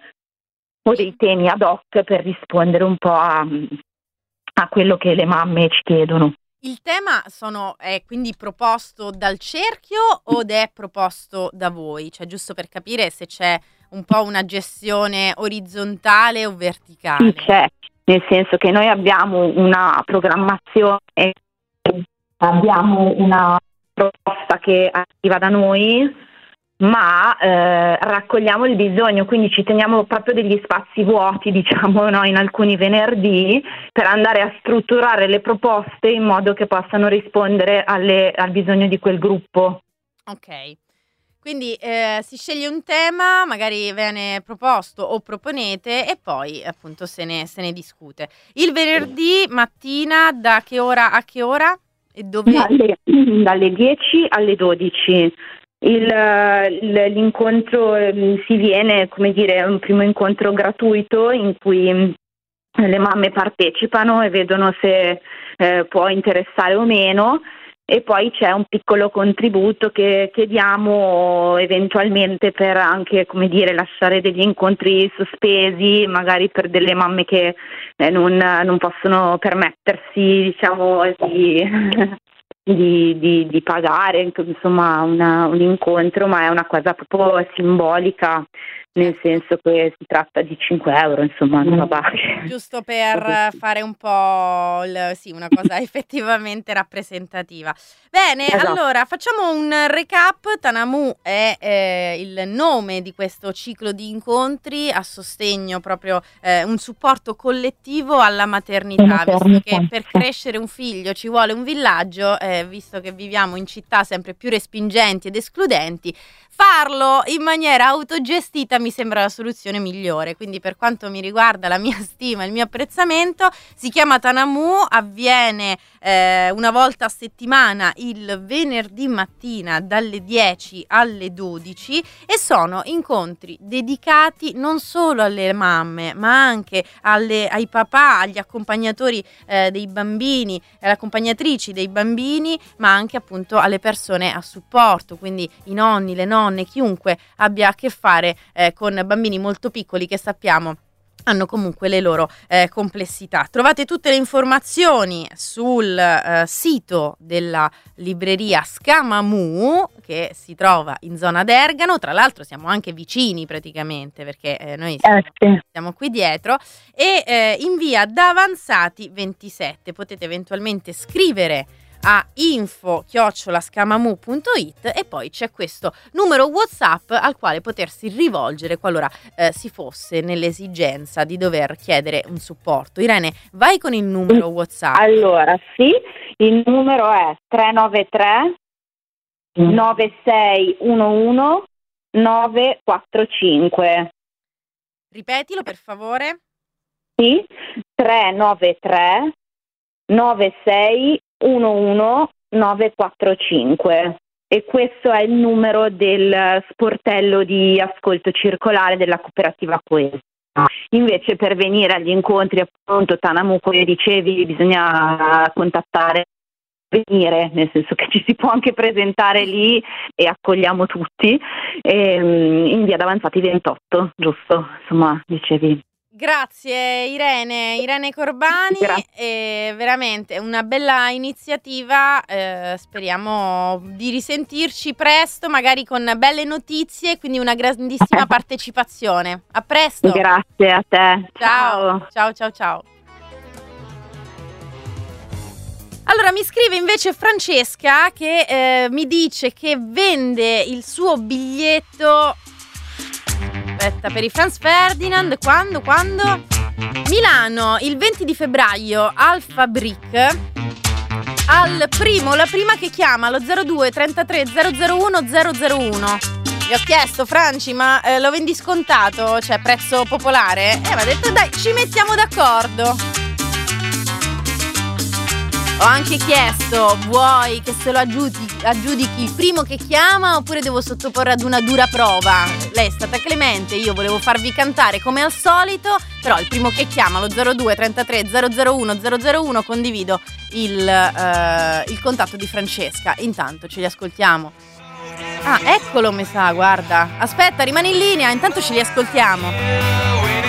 o dei temi ad hoc per rispondere un po' a quello che le mamme ci chiedono. Il tema è quindi proposto dal cerchio o è proposto da voi? Cioè, giusto per capire se c'è un po' una gestione orizzontale o verticale. Sì, c'è, nel senso che noi abbiamo una programmazione, abbiamo una proposta che arriva da noi, ma raccogliamo il bisogno, quindi ci teniamo proprio degli spazi vuoti, diciamo, no, in alcuni venerdì, per andare a strutturare le proposte in modo che possano rispondere al bisogno di quel gruppo. Ok, quindi si sceglie un tema, magari viene proposto o proponete e poi appunto se ne discute. Il venerdì mattina da che ora a che ora? E dove? Dalle 10 alle 12. L'incontro si viene, come dire, un primo incontro gratuito in cui le mamme partecipano e vedono se può interessare o meno, e poi c'è un piccolo contributo che diamo eventualmente per anche, come dire, lasciare degli incontri sospesi, magari per delle mamme che non possono permettersi, diciamo, di pagare, insomma, un incontro, ma è una cosa proprio simbolica, nel senso che si tratta di 5 euro, insomma, una base. Giusto per fare un po' una cosa effettivamente rappresentativa. Bene, Esatto. Allora facciamo un recap. Tanamu è il nome di questo ciclo di incontri a sostegno proprio un supporto collettivo alla maternità, visto che per crescere un figlio ci vuole un villaggio, visto che viviamo in città sempre più respingenti ed escludenti, farlo in maniera autogestita mi sembra la soluzione migliore. Quindi, per quanto mi riguarda, la mia stima, il mio apprezzamento, si chiama Tanamu, avviene una volta a settimana il venerdì mattina dalle 10 alle 12 e sono incontri dedicati non solo alle mamme ma anche ai papà, agli accompagnatori dei bambini, alle accompagnatrici dei bambini, ma anche appunto alle persone a supporto, quindi i nonni, le nonne, chiunque abbia a che fare con bambini molto piccoli, che sappiamo hanno comunque le loro complessità. Trovate tutte le informazioni sul sito della libreria Scamamu, che si trova in zona d'Ergano. Tra l'altro siamo anche vicini praticamente, perché noi siamo qui dietro, e in via Davanzati 27. Potete eventualmente scrivere a info@scamamu.it e poi c'è questo numero WhatsApp al quale potersi rivolgere qualora si fosse nell'esigenza di dover chiedere un supporto. Irene, vai con il numero WhatsApp. Allora, sì, il numero è 393 9611 945. Ripetilo per favore. Sì, 393 96 11945, e questo è il numero del sportello di ascolto circolare della cooperativa Coesa. Invece per venire agli incontri, appunto, Tanamu, come dicevi, bisogna contattare, venire, nel senso che ci si può anche presentare lì e accogliamo tutti, in via Davanzati 28, giusto? Insomma, dicevi. Grazie Irene Corbani, è veramente una bella iniziativa, speriamo di risentirci presto, magari con belle notizie, quindi una grandissima partecipazione. A presto. Grazie a te. Ciao. Allora mi scrive invece Francesca che mi dice che vende il suo biglietto per i Franz Ferdinand quando? Milano il 20 di febbraio Alfa Brick, la prima che chiama allo 02 33 001 001. Gli ho chiesto, Franci, ma lo vendi scontato? Cioè prezzo popolare? Mi ha detto dai, ci mettiamo d'accordo. Ho anche chiesto, vuoi che se lo aggiudichi il primo che chiama oppure devo sottoporre ad una dura prova? Lei è stata clemente, io volevo farvi cantare come al solito, però il primo che chiama, lo 02 33 001 001, condivido il contatto di Francesca. Intanto ce li ascoltiamo. Ah, eccolo mi sa, guarda. Aspetta, rimani in linea, intanto ce li ascoltiamo.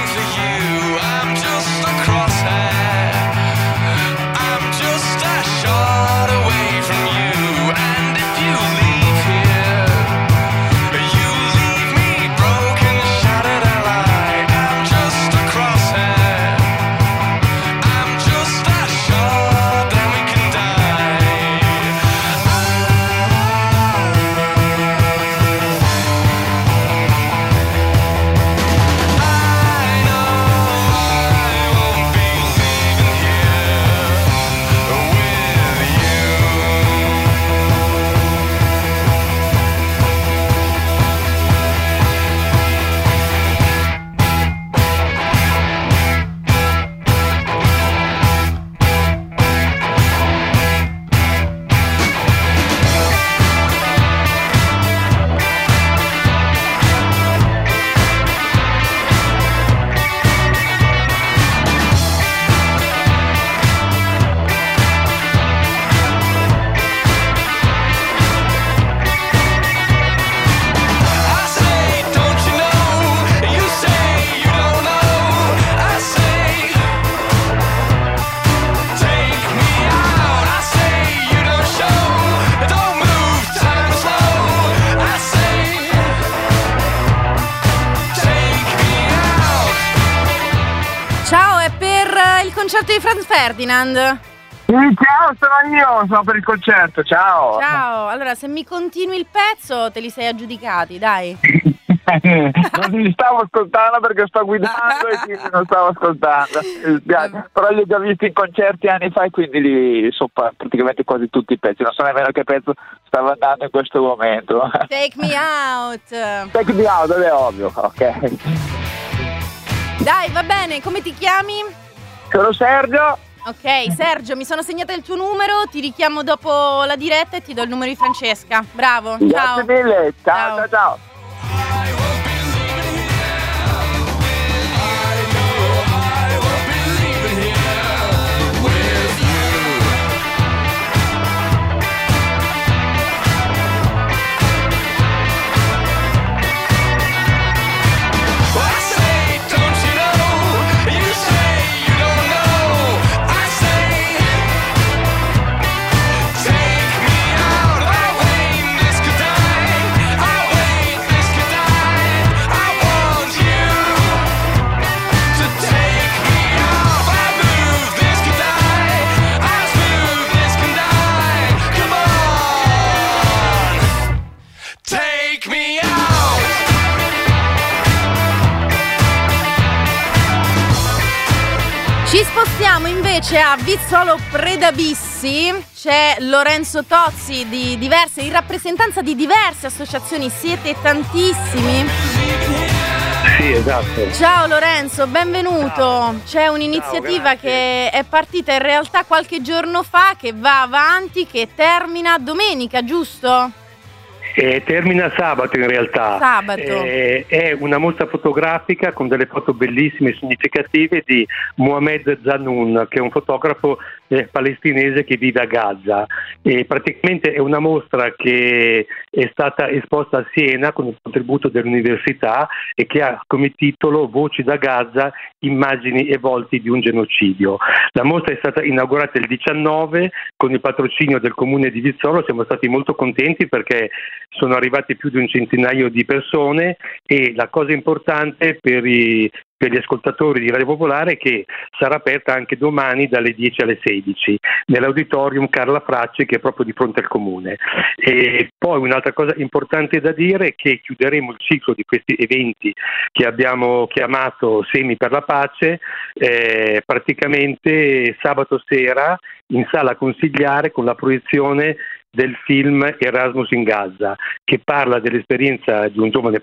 Concerto di Franz Ferdinand. Ciao, sono io, sono per il concerto, ciao. Ciao, allora se mi continui il pezzo te li sei aggiudicati, dai. Non li stavo ascoltando perché sto guidando e quindi non stavo ascoltando, mi spiace. Però li ho già visti in concerti anni fa e quindi li so praticamente quasi tutti i pezzi, non so nemmeno che pezzo stava andando in questo momento. Take Me Out. Take Me Out, è ovvio, ok. Dai, va bene, come ti chiami? Sono Sergio. Ok, Sergio, mi sono segnata il tuo numero, ti richiamo dopo la diretta e ti do il numero di Francesca. Bravo, ciao. Grazie mille, ciao. Ci spostiamo invece a Vizzolo Predabissi. C'è Lorenzo Tozzi in rappresentanza di diverse associazioni. Siete tantissimi. Sì, esatto. Ciao Lorenzo, benvenuto. Ciao. C'è un'iniziativa che è partita in realtà qualche giorno fa, che va avanti, che termina domenica, giusto? Termina sabato in realtà. Sabato. È una mostra fotografica con delle foto bellissime e significative di Mohamed Zanoun, che è un fotografo palestinese che vive a Gaza. E praticamente è una mostra che è stata esposta a Siena con il contributo dell'università e che ha come titolo Voci da Gaza, immagini e volti di un genocidio. La mostra è stata inaugurata il 19 con il patrocinio del comune di Vizzolo. Siamo stati molto contenti perché sono arrivati più di un centinaio di persone, e la cosa importante per gli ascoltatori di Radio Popolare è che sarà aperta anche domani dalle 10 alle 16 nell'auditorium Carla Fracci, che è proprio di fronte al comune. E poi un'altra cosa importante da dire è che chiuderemo il ciclo di questi eventi che abbiamo chiamato Semi per la Pace praticamente sabato sera in Sala Consigliare con la proiezione del film Erasmus in Gaza, che parla dell'esperienza di un giovane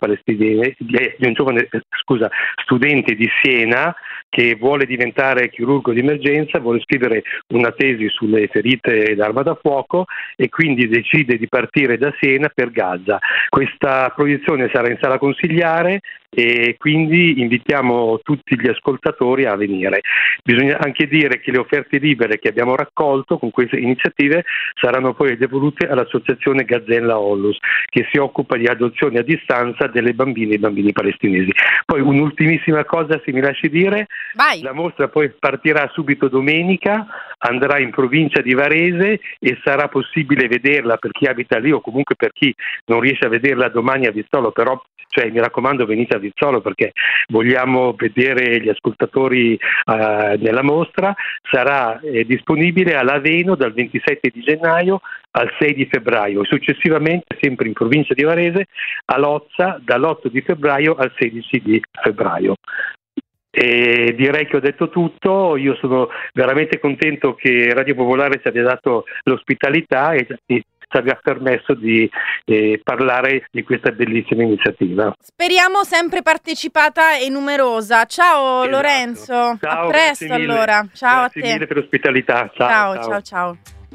studente di Siena che vuole diventare chirurgo di emergenza, vuole scrivere una tesi sulle ferite d'arma da fuoco e quindi decide di partire da Siena per Gaza. Questa proiezione sarà in Sala Consigliare e quindi invitiamo tutti gli ascoltatori a venire. Bisogna anche dire che le offerte libere che abbiamo raccolto con queste iniziative saranno poi devolute all'associazione Gazzella Onlus, che si occupa di adozione a distanza delle bambine e bambini palestinesi. Poi un'ultimissima cosa, se mi lasci dire. Vai. La mostra poi partirà subito domenica, andrà in provincia di Varese e sarà possibile vederla per chi abita lì o comunque per chi non riesce a vederla domani a Vizzolo, però mi raccomando, venite a Vizzolo perché vogliamo vedere gli ascoltatori nella mostra. Sarà disponibile a Laveno dal 27 di gennaio al 6 di febbraio, successivamente sempre in provincia di Varese a Lozza dall'8 di febbraio al 16 di febbraio. E direi che ho detto tutto. Io sono veramente contento che Radio Popolare ci abbia dato l'ospitalità e ci abbia permesso di parlare di questa bellissima iniziativa. Speriamo sempre partecipata e numerosa. Ciao, esatto. Lorenzo, ciao, a presto allora. Ciao, grazie a te. Grazie mille per l'ospitalità. Ciao.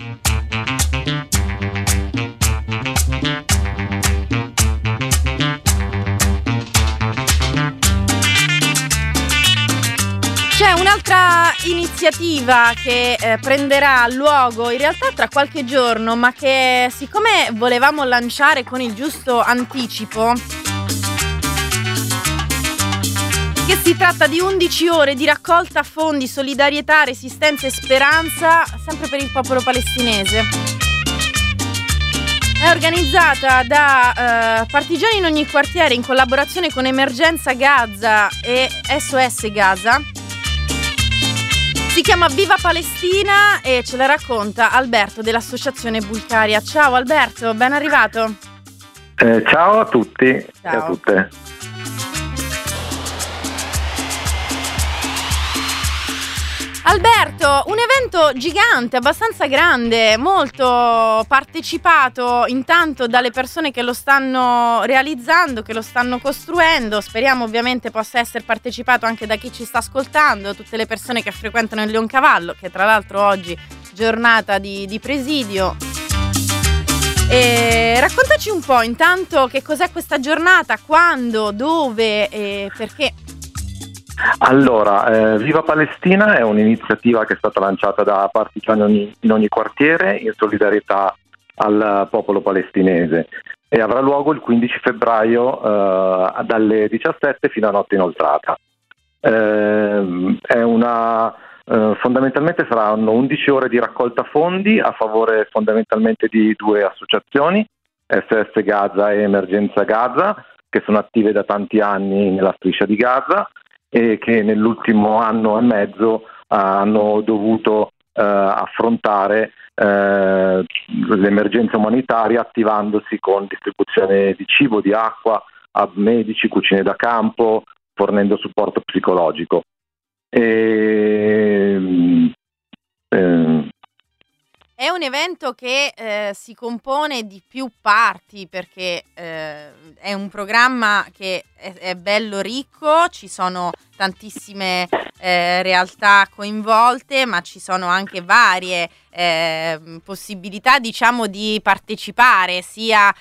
C'è un'altra iniziativa che prenderà luogo in realtà tra qualche giorno, ma che siccome volevamo lanciare con il giusto anticipo, che si tratta di 11 ore di raccolta fondi, solidarietà, resistenza e speranza, sempre per il popolo palestinese. È organizzata da partigiani in ogni quartiere in collaborazione con Emergenza Gaza e SOS Gaza. Si chiama Viva Palestina e ce la racconta Alberto dell'Associazione Bulgaria. Ciao Alberto, ben arrivato. Ciao a tutti e a tutte. Alberto, un evento gigante, abbastanza grande, molto partecipato intanto dalle persone che lo stanno realizzando, che lo stanno costruendo. Speriamo ovviamente possa essere partecipato anche da chi ci sta ascoltando, tutte le persone che frequentano il Leoncavallo, che tra l'altro oggi giornata di presidio. E raccontaci un po' intanto che cos'è questa giornata, quando, dove e perché. Allora, Viva Palestina è un'iniziativa che è stata lanciata da partigiani in ogni quartiere in solidarietà al popolo palestinese e avrà luogo il 15 febbraio dalle 17 fino a notte inoltrata. Fondamentalmente saranno 11 ore di raccolta fondi a favore fondamentalmente di due associazioni, SOS Gaza e Emergenza Gaza, che sono attive da tanti anni nella striscia di Gaza e che nell'ultimo anno e mezzo hanno dovuto affrontare l'emergenza umanitaria attivandosi con distribuzione di cibo, di acqua a medici, cucine da campo, fornendo supporto psicologico. E È un evento che si compone di più parti, perché è un programma che è bello ricco, ci sono tantissime realtà coinvolte, ma ci sono anche varie possibilità, diciamo, di partecipare, sia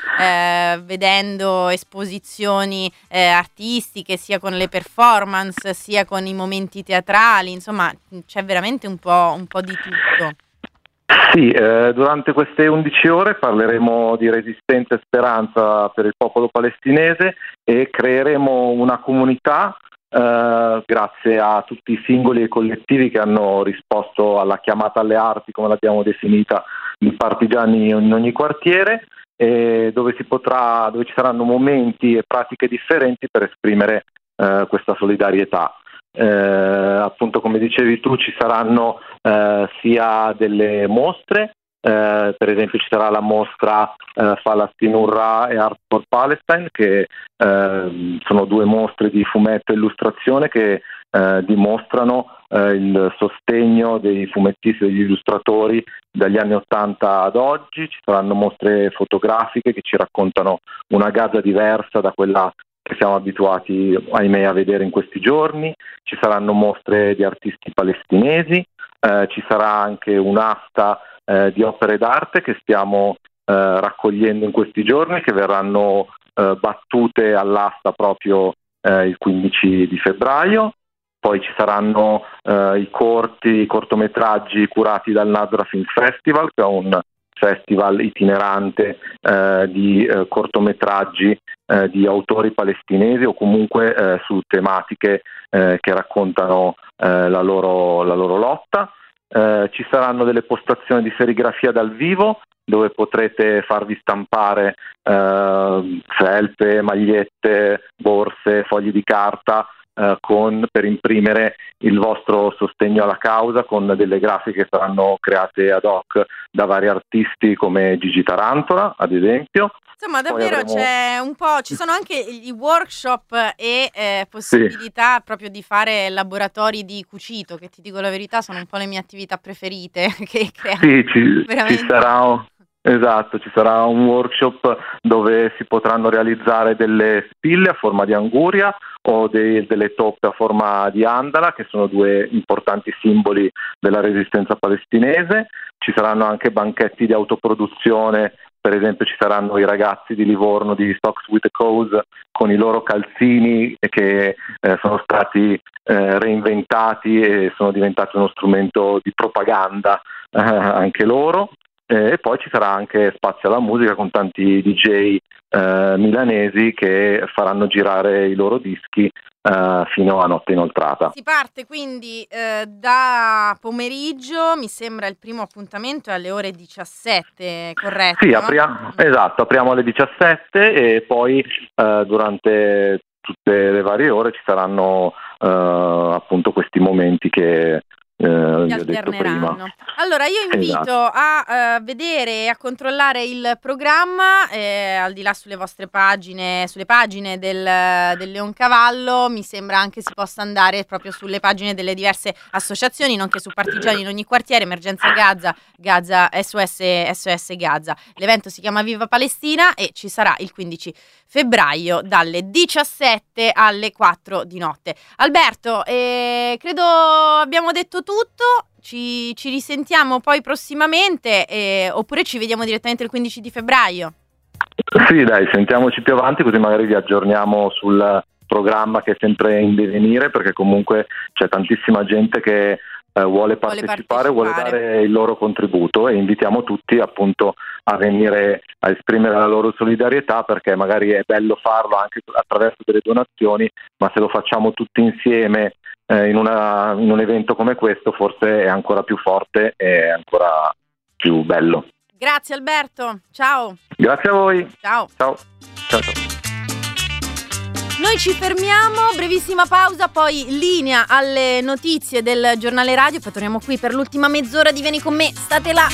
vedendo esposizioni artistiche, sia con le performance, sia con i momenti teatrali, insomma c'è veramente un po' di tutto. Sì, durante queste 11 ore parleremo di resistenza e speranza per il popolo palestinese e creeremo una comunità grazie a tutti i singoli e i collettivi che hanno risposto alla chiamata alle arti, come l'abbiamo definita, di partigiani in ogni quartiere, dove ci saranno momenti e pratiche differenti per esprimere questa solidarietà. Appunto, come dicevi tu, ci saranno sia delle mostre, per esempio ci sarà la mostra Palestine Urrah e Art for Palestine, che sono due mostre di fumetto e illustrazione che dimostrano il sostegno dei fumettisti e degli illustratori dagli anni '80 ad oggi. Ci saranno mostre fotografiche che ci raccontano una Gaza diversa da quella che siamo abituati, ahimè, a vedere in questi giorni. Ci saranno mostre di artisti palestinesi, ci sarà anche un'asta di opere d'arte che stiamo raccogliendo in questi giorni, che verranno battute all'asta proprio il 15 di febbraio. Poi ci saranno i cortometraggi curati dal Nazra Film Festival, che è un festival itinerante di cortometraggi di autori palestinesi o comunque su tematiche che raccontano la loro lotta. Ci saranno delle postazioni di serigrafia dal vivo, dove potrete farvi stampare felpe, magliette, borse, fogli di carta per imprimere il vostro sostegno alla causa, con delle grafiche che saranno create ad hoc da vari artisti come Gigi Tarantola, ad esempio. Insomma, davvero c'è un po', ci sono anche i workshop e possibilità proprio di fare laboratori di cucito, che ti dico la verità sono un po' le mie attività preferite. Ci sarà un workshop dove si potranno realizzare delle spille a forma di anguria o delle toppe a forma di andala, che sono due importanti simboli della resistenza palestinese. Ci saranno anche banchetti di autoproduzione. Per esempio ci saranno i ragazzi di Livorno di Socks with a Cause con i loro calzini che sono stati reinventati e sono diventati uno strumento di propaganda anche loro. E poi ci sarà anche spazio alla musica con tanti DJ milanesi che faranno girare i loro dischi fino a notte inoltrata. Si parte quindi da pomeriggio, mi sembra il primo appuntamento è alle ore 17, corretto? Sì, apriamo alle 17 e poi durante tutte le varie ore ci saranno appunto questi momenti che vi ho detto prima. Allora io invito a vedere e a controllare il programma al di là sulle vostre pagine, sulle pagine del Leoncavallo. Mi sembra anche si possa andare proprio sulle pagine delle diverse associazioni, nonché su Partigiani in ogni quartiere, Emergenza Gaza, SOS Gaza. L'evento si chiama Viva Palestina e ci sarà il 15 febbraio dalle 17 alle 4 di notte. Alberto, credo abbiamo detto tutto, ci risentiamo poi prossimamente oppure ci vediamo direttamente il 15 di febbraio? Sì, dai, sentiamoci più avanti così magari vi aggiorniamo sul programma che è sempre in divenire, perché comunque c'è tantissima gente che vuole partecipare, vuole dare il loro contributo e invitiamo tutti appunto a venire a esprimere la loro solidarietà, perché magari è bello farlo anche attraverso delle donazioni, ma se lo facciamo tutti insieme in un evento come questo forse è ancora più forte e ancora più bello. Grazie Alberto, ciao. Grazie a voi. Ciao. Ciao. Ciao. Noi ci fermiamo, brevissima pausa, poi linea alle notizie del giornale radio, poi torniamo qui per l'ultima mezz'ora di Vieni con me, state là.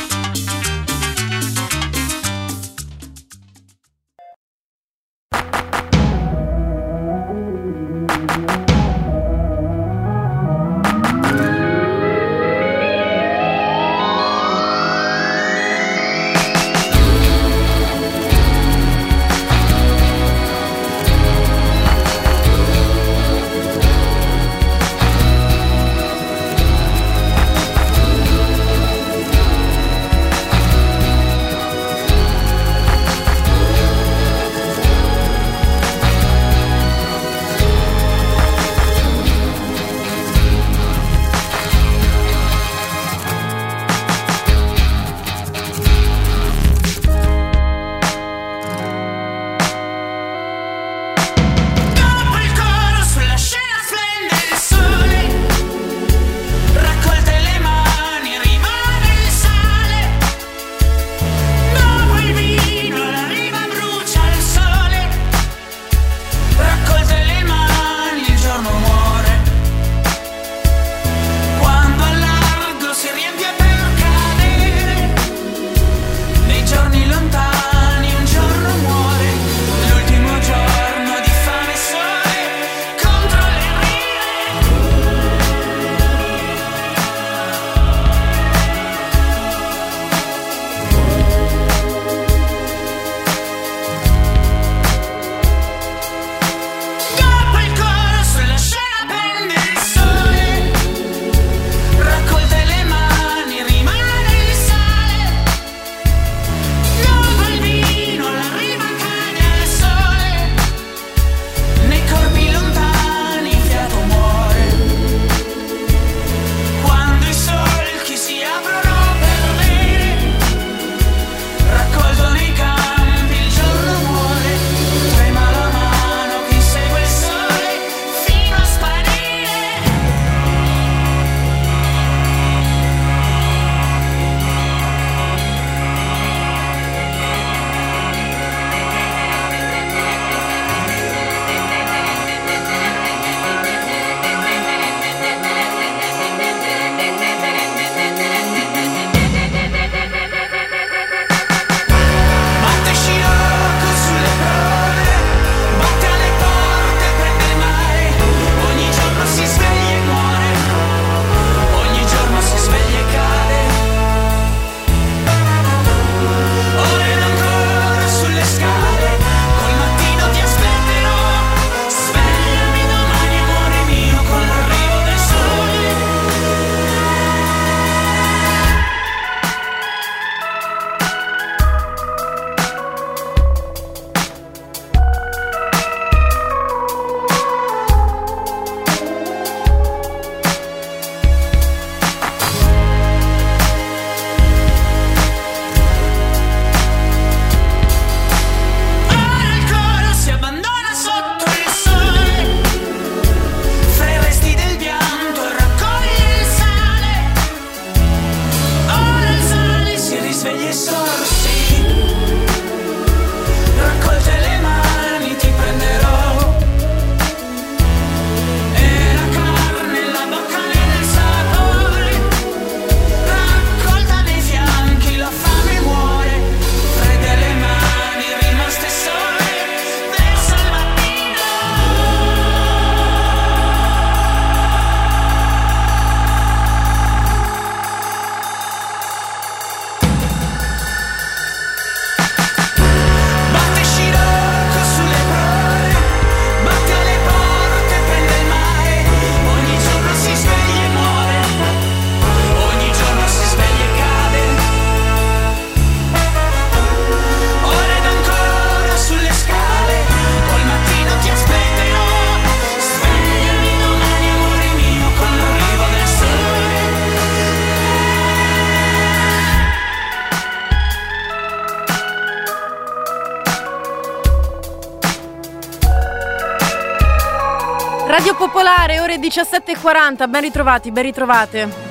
Radio Popolare, ore 17:40, ben ritrovati, ben ritrovate.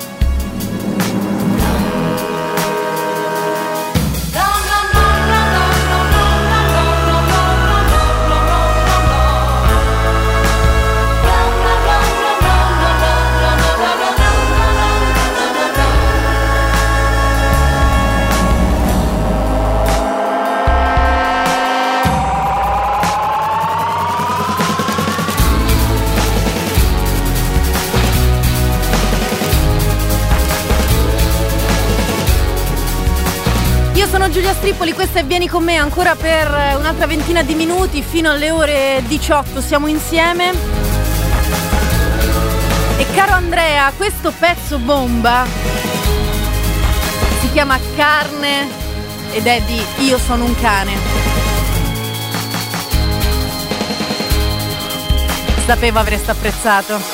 Sono Giulia Strippoli, questa è Vieni con me ancora per un'altra ventina di minuti fino alle ore 18, siamo insieme. E caro Andrea, questo pezzo bomba si chiama Carne ed è di Io sono un cane. Sapevo avreste apprezzato.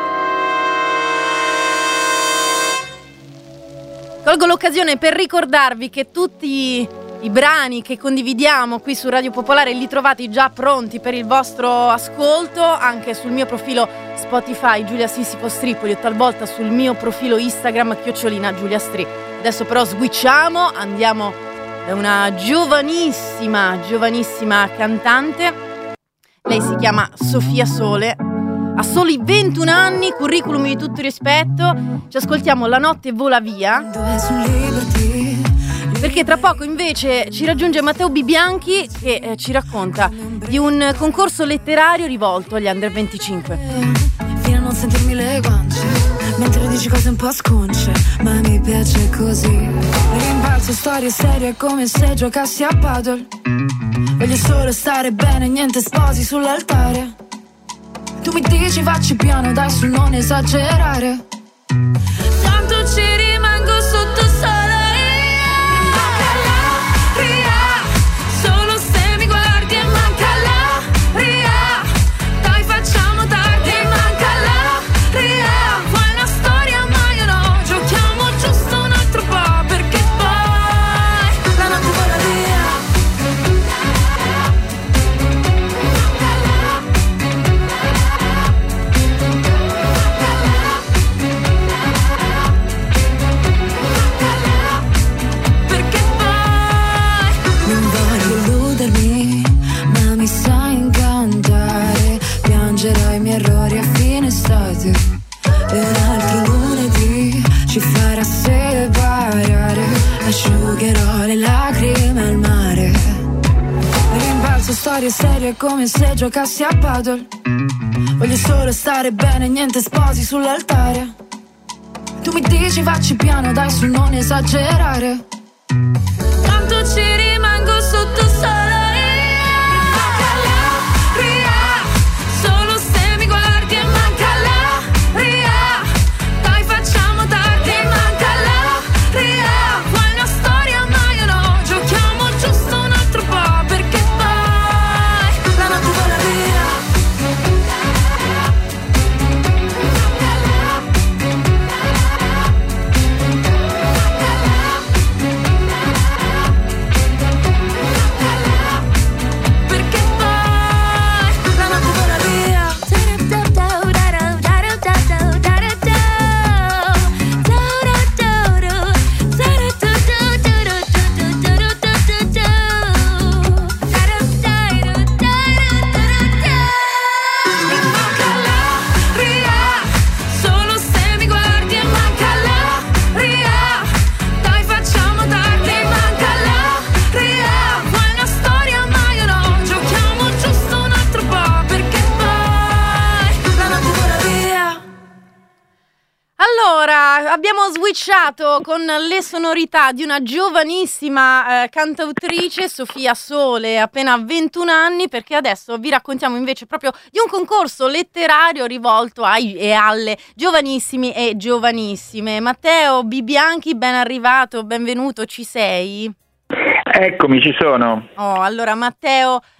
Colgo l'occasione per ricordarvi che tutti i brani che condividiamo qui su Radio Popolare li trovate già pronti per il vostro ascolto anche sul mio profilo Spotify Giulia Sissifo Strippoli o talvolta sul mio profilo Instagram @Giulia Stri. Adesso però switchiamo, andiamo da una giovanissima cantante. Lei si chiama Sofia Sole. Ha soli 21 anni, curriculum di tutto rispetto. Ci ascoltiamo La notte vola via, perché tra poco invece ci raggiunge Matteo Bibianchi che ci racconta di un concorso letterario rivolto agli under 25. Fino a non sentirmi le guance, mentre dici cose un po' sconce, ma mi piace così. Rimbalzo storie serie come se giocassi a paddle. Voglio solo stare bene, niente sposi sull'altare. Tu mi dici facci piano, dai su non esagerare. Tanto ci rimango sotto sole io. Manca l'aria, solo se mi guardi e manca l'aria. Dai facciamo tardi e manca l'aria. Vuoi una storia ma io no, giochiamo giusto un altro po', perché poi la notte vola via. I miei errori a fine estate e un altro lunedì ci farà separare. Asciugherò le lacrime al mare. Rimbalzo storie serie come se giocassi a paddle. Voglio solo stare bene, niente sposi sull'altare. Tu mi dici facci piano, dai su non esagerare. Tanto ci rimango sotto sole. Abbiamo switchato con le sonorità di una giovanissima cantautrice, Sofia Sole, appena 21 anni, perché adesso vi raccontiamo invece proprio di un concorso letterario rivolto ai e alle giovanissimi e giovanissime. Matteo Bibianchi, ben arrivato, benvenuto, ci sei? Eccomi, ci sono. Oh, allora Matteo,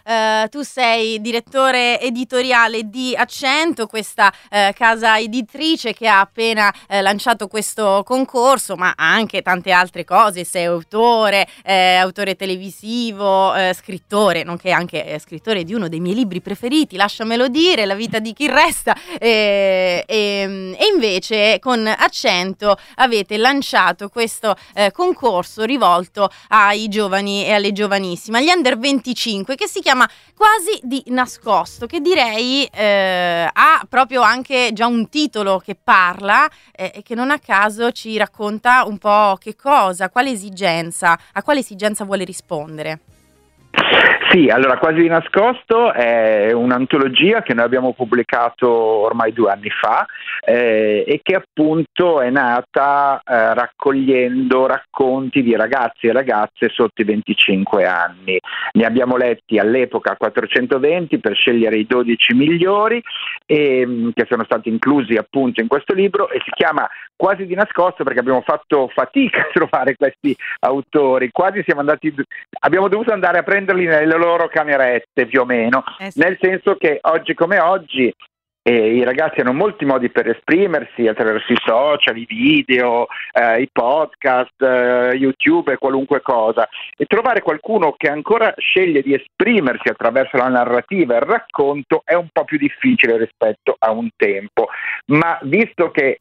tu sei direttore editoriale di Accento, questa casa editrice che ha appena lanciato questo concorso, ma anche tante altre cose. Sei autore televisivo, scrittore, nonché anche scrittore di uno dei miei libri preferiti, lasciamelo dire, La vita di chi resta, e invece con Accento avete lanciato questo concorso rivolto ai giovani e alle giovanissime, agli under 25, che si chiama Quasi di nascosto, che direi ha proprio anche già un titolo che parla e che non a caso ci racconta un po' che cosa, a quale esigenza vuole rispondere. Sì, allora Quasi di nascosto è un'antologia che noi abbiamo pubblicato ormai 2 anni fa e che appunto è nata raccogliendo racconti di ragazzi e ragazze sotto i 25 anni. Ne abbiamo letti all'epoca 420 per scegliere i 12 migliori che sono stati inclusi appunto in questo libro, e si chiama Quasi di nascosto perché abbiamo fatto fatica a trovare questi autori, abbiamo dovuto andare a prenderli nelle loro camerette più o meno, nel senso che oggi come oggi i ragazzi hanno molti modi per esprimersi attraverso i social, i video, i podcast, YouTube e qualunque cosa, e trovare qualcuno che ancora sceglie di esprimersi attraverso la narrativa e il racconto è un po' più difficile rispetto a un tempo, ma visto che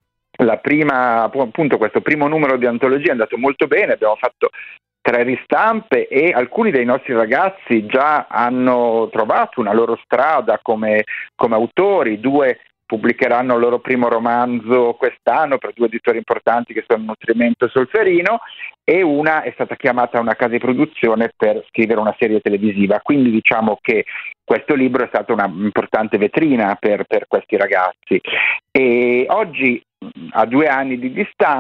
questo primo numero di antologia è andato molto bene, abbiamo fatto 3 ristampe e alcuni dei nostri ragazzi già hanno trovato una loro strada come autori. 2 pubblicheranno il loro primo romanzo quest'anno per 2 editori importanti che sono Nutrimento e Solferino, e una è stata chiamata a una casa di produzione per scrivere una serie televisiva. Quindi diciamo che questo libro è stata una importante vetrina per questi ragazzi, e oggi, a 2 anni di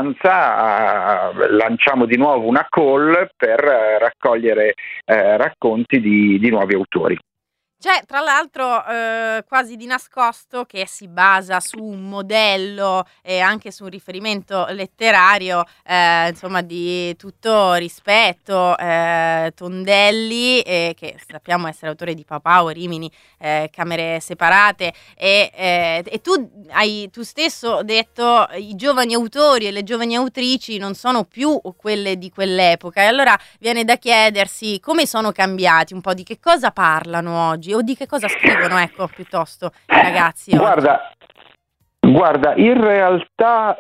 distanza, lanciamo di nuovo una call per raccogliere racconti di nuovi autori. C'è tra l'altro Quasi di nascosto, che si basa su un modello e anche su un riferimento letterario, insomma, di tutto rispetto, Tondelli, che sappiamo essere autore di Papao, Rimini, Camere separate, e tu stesso detto i giovani autori e le giovani autrici non sono più quelle di quell'epoca, e allora viene da chiedersi come sono cambiati, un po' di che cosa parlano oggi o di che cosa scrivono, ecco, piuttosto i ragazzi oggi. Guarda, in realtà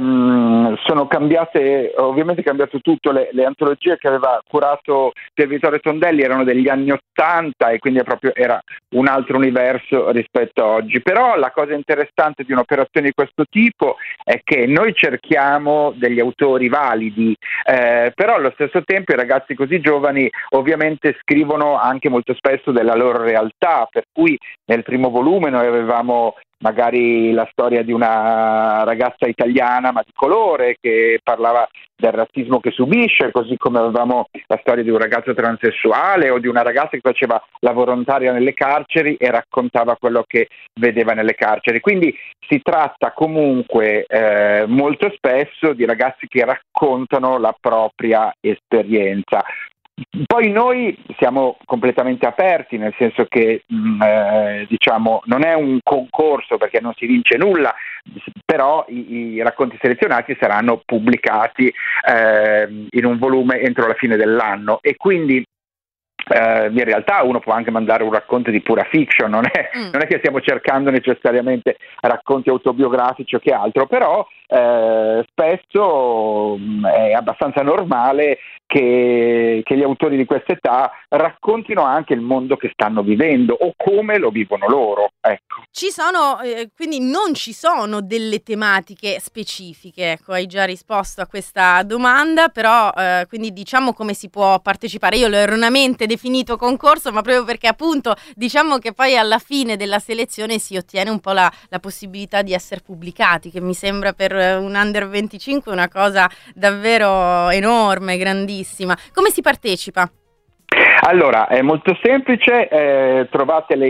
sono cambiate, ovviamente è cambiato tutto. Le antologie che aveva curato Pier Vittorio Tondelli erano degli anni '80 e quindi era un altro universo rispetto a oggi. Però la cosa interessante di un'operazione di questo tipo è che noi cerchiamo degli autori validi, però allo stesso tempo i ragazzi così giovani ovviamente scrivono anche molto spesso della loro realtà, per cui nel primo volume noi avevamo magari la storia di una ragazza italiana ma di colore che parlava del razzismo che subisce, così come avevamo la storia di un ragazzo transessuale o di una ragazza che faceva la volontaria nelle carceri e raccontava quello che vedeva nelle carceri. Quindi si tratta comunque molto spesso di ragazzi che raccontano la propria esperienza. Poi noi siamo completamente aperti, nel senso che diciamo non è un concorso perché non si vince nulla, però i racconti selezionati saranno pubblicati in un volume entro la fine dell'anno, e quindi in realtà uno può anche mandare un racconto di pura fiction, non è che stiamo cercando necessariamente racconti autobiografici o che altro, però spesso è abbastanza normale che gli autori di questa età raccontino anche il mondo che stanno vivendo o come lo vivono loro, ecco. Ci sono, quindi non ci sono delle tematiche specifiche, ecco, hai già risposto a questa domanda, però quindi diciamo come si può partecipare. Io l'ho erroneamente definito concorso, ma proprio perché appunto diciamo che poi alla fine della selezione si ottiene un po' la possibilità di essere pubblicati, che mi sembra per un under 25 una cosa davvero enorme, grandissima. Come si partecipa? Allora, è molto semplice, trovate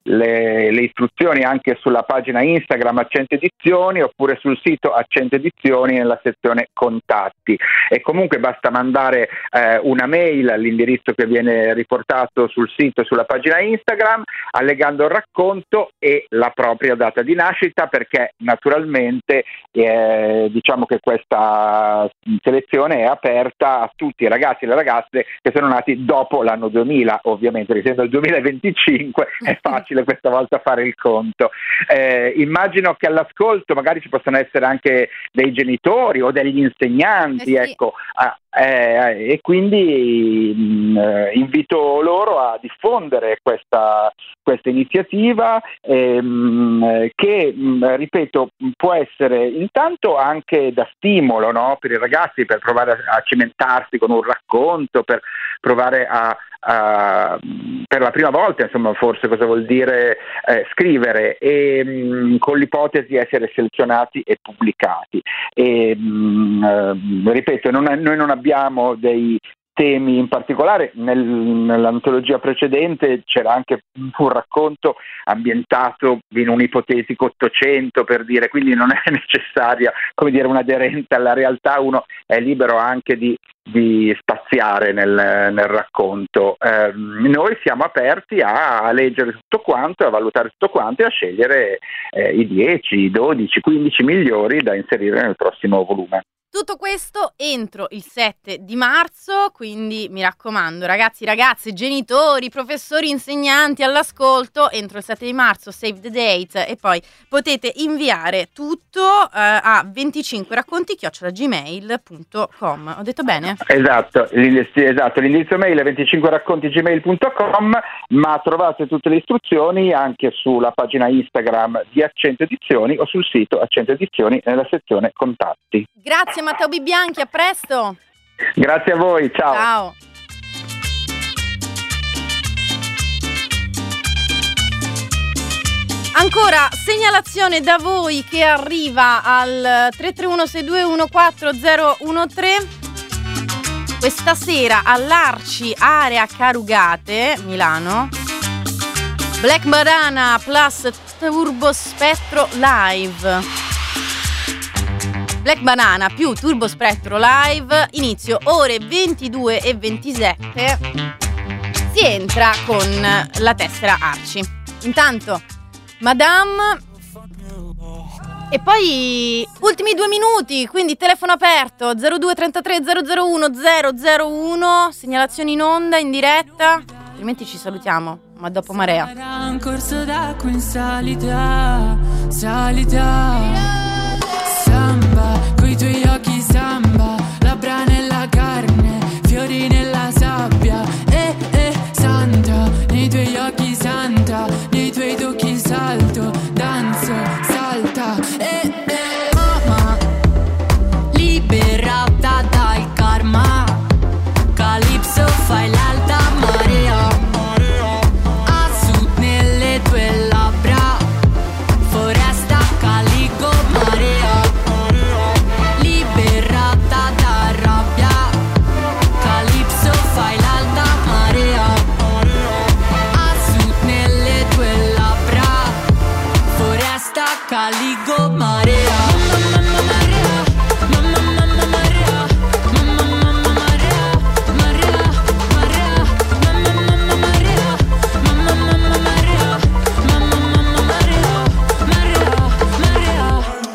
le istruzioni anche sulla pagina Instagram Accento Edizioni, oppure sul sito Accento Edizioni nella sezione contatti, e comunque basta mandare una mail all'indirizzo che viene riportato sul sito e sulla pagina Instagram, allegando il racconto e la propria data di nascita, perché naturalmente diciamo che questa selezione è aperta a tutti i ragazzi e le ragazze che sono nati dopo l'anno 2000, ovviamente essendo il 2025 è facile questa volta fare il conto. Immagino che all'ascolto magari ci possano essere anche dei genitori o degli insegnanti, sì. Ecco, e quindi invito loro a diffondere questa iniziativa che, ripeto, può essere intanto anche da stimolo, no? Per i ragazzi, per provare a cimentarsi con un racconto, per provare per la prima volta, insomma, forse cosa vuol dire scrivere, e con l'ipotesi di essere selezionati e pubblicati. E ripeto, noi non abbiamo dei temi in particolare. Nell'antologia precedente c'era anche un racconto ambientato in un ipotetico Ottocento, per dire, quindi non è necessaria, come dire, un'aderenza alla realtà, uno è libero anche di spaziare nel racconto. Noi siamo aperti a leggere tutto quanto, a valutare tutto quanto e a scegliere i 10, i 12, 15 migliori da inserire nel prossimo volume. Tutto questo entro il 7 di marzo, quindi mi raccomando ragazzi, ragazze, genitori, professori, insegnanti all'ascolto, entro il 7 di marzo, save the date, e poi potete inviare tutto a 25racconti@gmail.com. Ho detto bene? Esatto, l'indirizzo mail è 25racconti@gmail.com, ma trovate tutte le istruzioni anche sulla pagina Instagram di Accento Edizioni o sul sito Accento Edizioni nella sezione contatti. Grazie Matteo Bibianchi, a presto. Grazie a voi, ciao. Ciao. Ancora segnalazione da voi che arriva al 331-621-4013. Questa sera all'Arci Area Carugate, Milano, Black Banana plus Turbo Spettro Live. Black Banana più Turbo Spettro Live, inizio ore 22:27. Si entra con la tessera Arci. Intanto Madame, e poi ultimi 2 minuti, quindi telefono aperto 0233 001 001, segnalazioni in onda, in diretta, altrimenti ci salutiamo, ma dopo marea. Sarà un corso d'acqua in salita, salita. Samba, coi tuoi occhi samba, labbra nella carne, fiori nella sabbia, santa, nei tuoi occhi santa, nei tuoi tocchi salto, danzo, salta, mamma, liberata dal karma, Calypso fai l'alta marea, a sud nelle tue labbra, foresta calico marea. Caligo marea, mamma marea, mamma marea, mamma marea, marea, marea, mamma marea, mamma marea, mamma marea,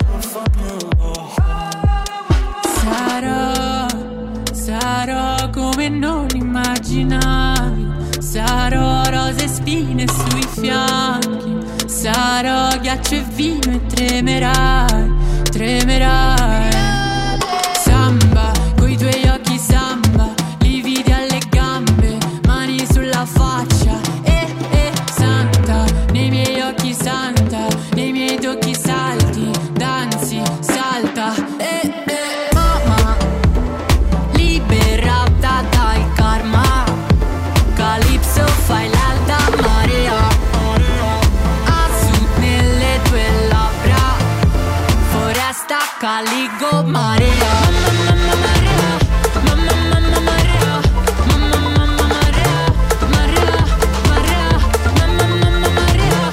marea. Sarò come non immaginavi, sarò rose e spine sui fianchi. Sarò ghiaccio e vino e tremerai, tremerai. Samba, coi tuoi occhi samba, lividi alle gambe, mani sulla faccia, santa, nei miei occhi santa, nei miei tocchi salti, danzi, salta, mamma, liberata dal karma, Calypso fai l'alta marea. Caligo marea, mamma marea, mamma marea, mamma marea, marea, marea, mamma marea,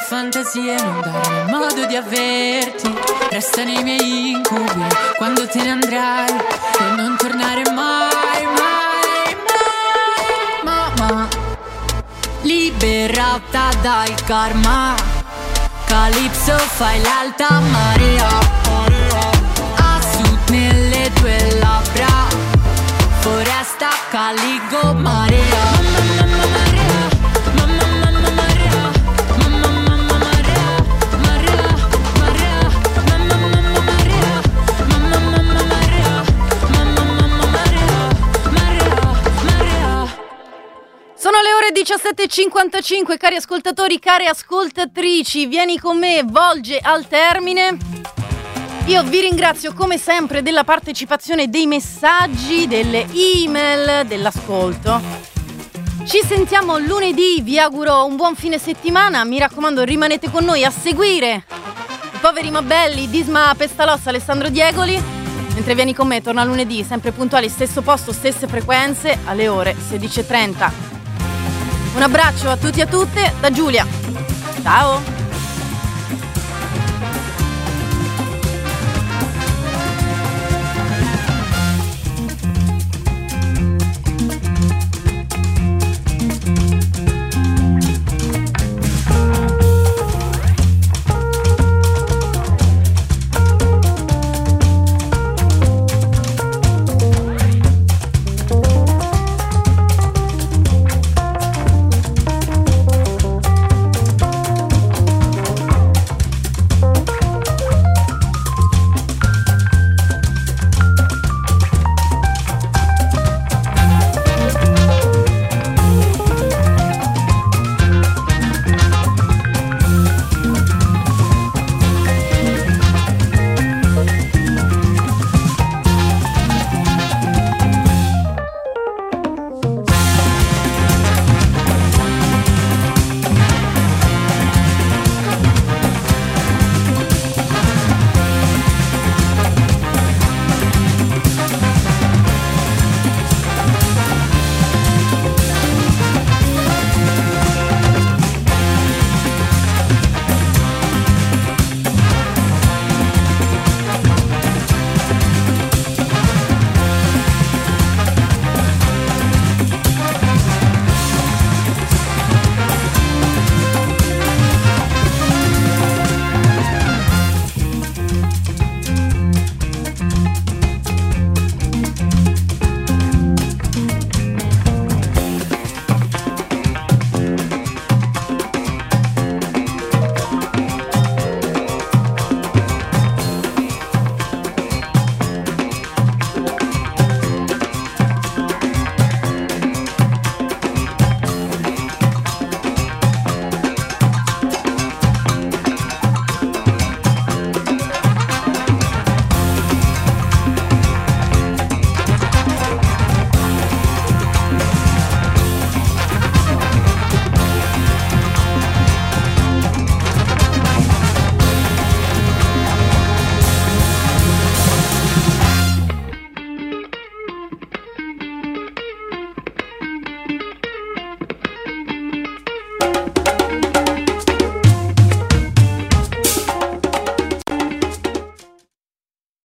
fantasie, non darmi modo di averti. Resta nei miei incubi quando te ne andrai e non tornare mai, mai, mai. Mamma, liberata dal karma, Calypso fai l'alta marea, a sud nelle tue labbra, foresta Caligo marea. Sono le ore 17:55, cari ascoltatori, care ascoltatrici, vieni con me, volge al termine. Io vi ringrazio come sempre della partecipazione, dei messaggi, delle email, dell'ascolto. Ci sentiamo lunedì, vi auguro un buon fine settimana, mi raccomando rimanete con noi a seguire I Poveri ma Belli, Disma Pestalossa, Alessandro Diegoli, mentre Vieni con me torna lunedì, sempre puntuali, stesso posto, stesse frequenze, alle ore 16:30. Un abbraccio a tutti e a tutte da Giulia. Ciao!